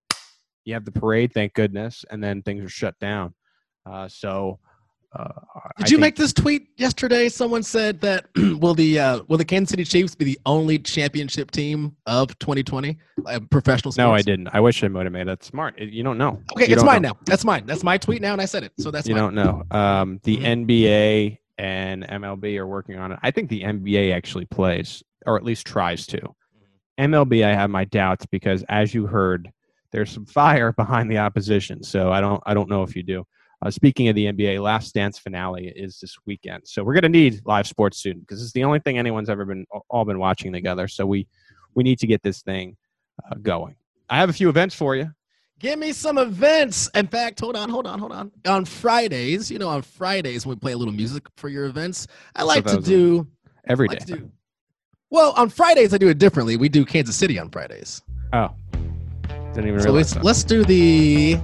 you have the parade, thank goodness, and then things are shut down. Uh, so, uh, did I you think, make this tweet yesterday? Someone said that will the uh, will the Kansas City Chiefs be the only championship team of twenty twenty, uh, professional sports? No, I didn't. I wish I would have made it. That's smart. You don't know. Okay, you it's mine know. now. That's mine. That's my tweet now, and I said it. So that's you mine. don't know. Um, the Mm-hmm. N B A and M L B are working on it. I think the N B A actually plays, or at least tries to. M L B, I have my doubts because, as you heard, there's some fire behind the opposition. So I don't, I don't know if you do. Uh, speaking of the N B A, Last Dance finale is this weekend. So we're going to need live sports soon because it's the only thing anyone's ever been all been watching together. So we, we need to get this thing uh, going. I have a few events for you. Give me some events. In fact, hold on, hold on, hold on. On Fridays, you know, on Fridays when we play a little music for your events, I like to do every like day. to do, well, on Fridays I do it differently. We do Kansas City on Fridays. Oh, didn't even so realize. let's, that. let's do the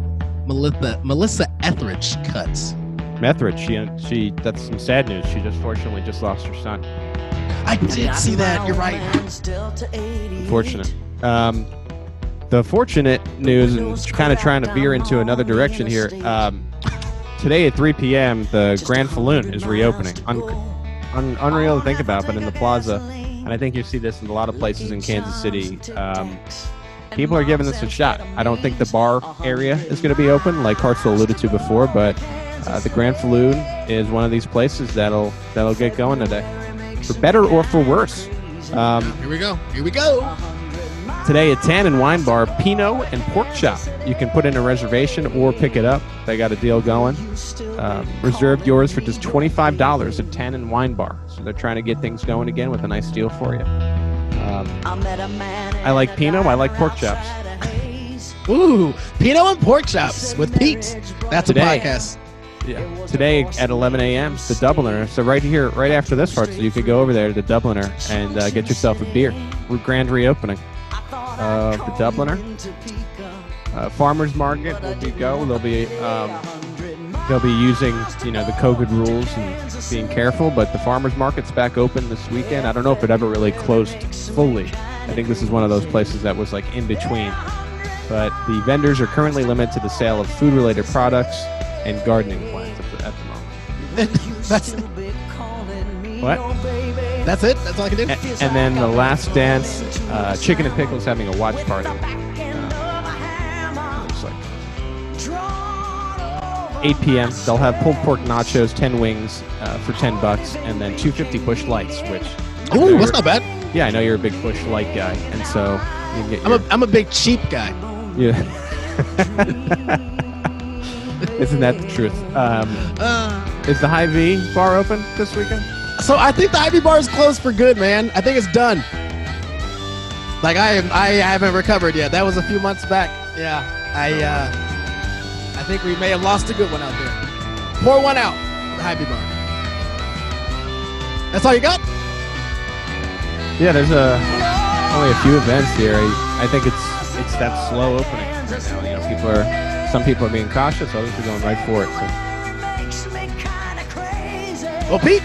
Melissa Melissa Etheridge cuts. Etheridge, she she that's some sad news. She just fortunately just lost her son. I did see that. You're right. Unfortunate. Um, the fortunate news, and kind of trying to veer into another direction here. Um, today at three p.m., the Grand Falloon is reopening. Un- un- unreal to think about, but in the plaza, and I think you see this in a lot of places in Kansas City. Um, people are giving this a shot. I don't think the bar area is going to be open, like Hartzell alluded to before, but uh, the Grand Falloon is one of these places that'll that'll get going today, for better or for worse. Um, Here we go. Here we go. Today at Tannin Wine Bar, Pinot and Pork Chop. You can put in a reservation or pick it up. They got a deal going. Um, reserve yours for just twenty-five dollars at Tannin Wine Bar. So they're trying to get things going again with a nice deal for you. Um, I like Pinot. I like pork chops. Ooh, Pinot and Pork Chops with Pete. That's Today. a podcast. Yeah. Today at eleven a.m., the Dubliner. So right here, right after this part, so you could go over there to the Dubliner and uh, get yourself a beer. Grand reopening of the Dubliner. Uh, Farmers Market will be go. They'll be um, they'll be using you know the COVID rules and being careful. But the Farmers Market's back open this weekend. I don't know if it ever really closed fully. I think this is one of those places that was like in between. But the vendors are currently limited to the sale of food-related products and gardening plants at the, at the moment. That's it. What? That's it? That's all I can do? And, and then the Last Dance, uh, Chicken and Pickles having a watch party. Uh, looks like eight p.m. They'll have pulled pork nachos, ten wings uh, for ten bucks, and then two fifty Busch Lights, which Ooh, that's not bad. Yeah, I know you're a big Busch Light guy, and so you can get I'm your, a I'm a big cheap guy. yeah. Isn't that the truth? Um, Uh, is the High V bar open this weekend? so I think the Ivy Bar is closed for good, man. I think it's done. Like I am, I haven't recovered yet. That was a few months back. Yeah, I uh, I think we may have lost a good one out there. Pour one out, the Ivy Bar. That's all you got? Yeah, there's a only a few events here. I, I think it's it's that slow opening right now. You know, people are some people are being cautious, others are going right for it. So. Well, Pete,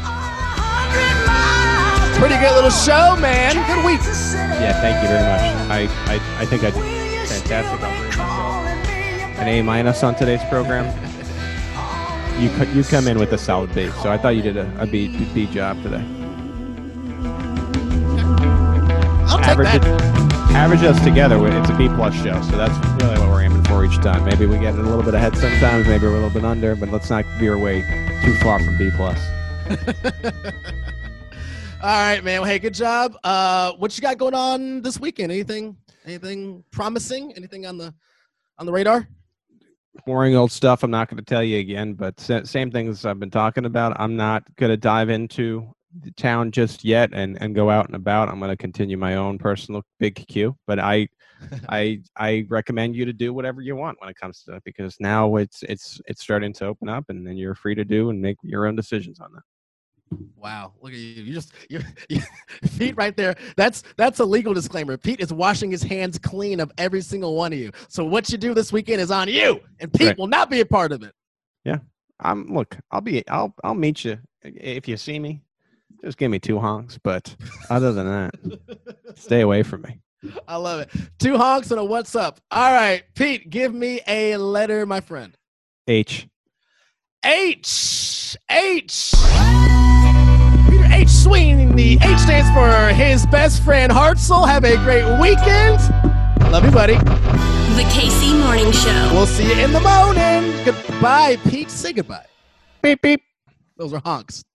pretty good little show, man. Good week. Yeah, thank you very much. I, I, I think I did fantastic. I'll bring myself an A minus on today's program. You co- you come in with a solid B, so I thought you did a, a B, B job today. I'll take Average, that. it, average us together, it's a B plus show, so that's really what we're aiming for each time. Maybe we get it a little bit ahead sometimes, maybe we're a little bit under, but let's not veer away too far from B plus. All right, man. Well, hey, good job. Uh, what you got going on this weekend? Anything, anything promising? Anything on the on the radar? Boring old stuff. I'm not going to tell you again, but sa- same things I've been talking about. I'm not going to dive into the town just yet and, and go out and about. I'm going to continue my own personal big Q, but I, I, I recommend you to do whatever you want when it comes to that, because now it's, it's, it's starting to open up, and then you're free to do and make your own decisions on that. Wow, look at you! You just you, you, Pete right there. That's that's a legal disclaimer. Pete is washing his hands clean of every single one of you. So what you do this weekend is on you, and Pete Right. will not be a part of it. Yeah, I'm look. I'll be. I'll. I'll meet you if you see me. Just give me two honks. But other than that, stay away from me. I love it. Two honks and a what's up. All right, Pete, give me a letter, my friend. H. H. H. Peter H. Sweeney. H stands for his best friend, Hartzell. Have a great weekend. Love you, buddy. The K C Morning Show. We'll see you in the morning. Goodbye, Pete. Say goodbye. Beep, beep. Those are honks.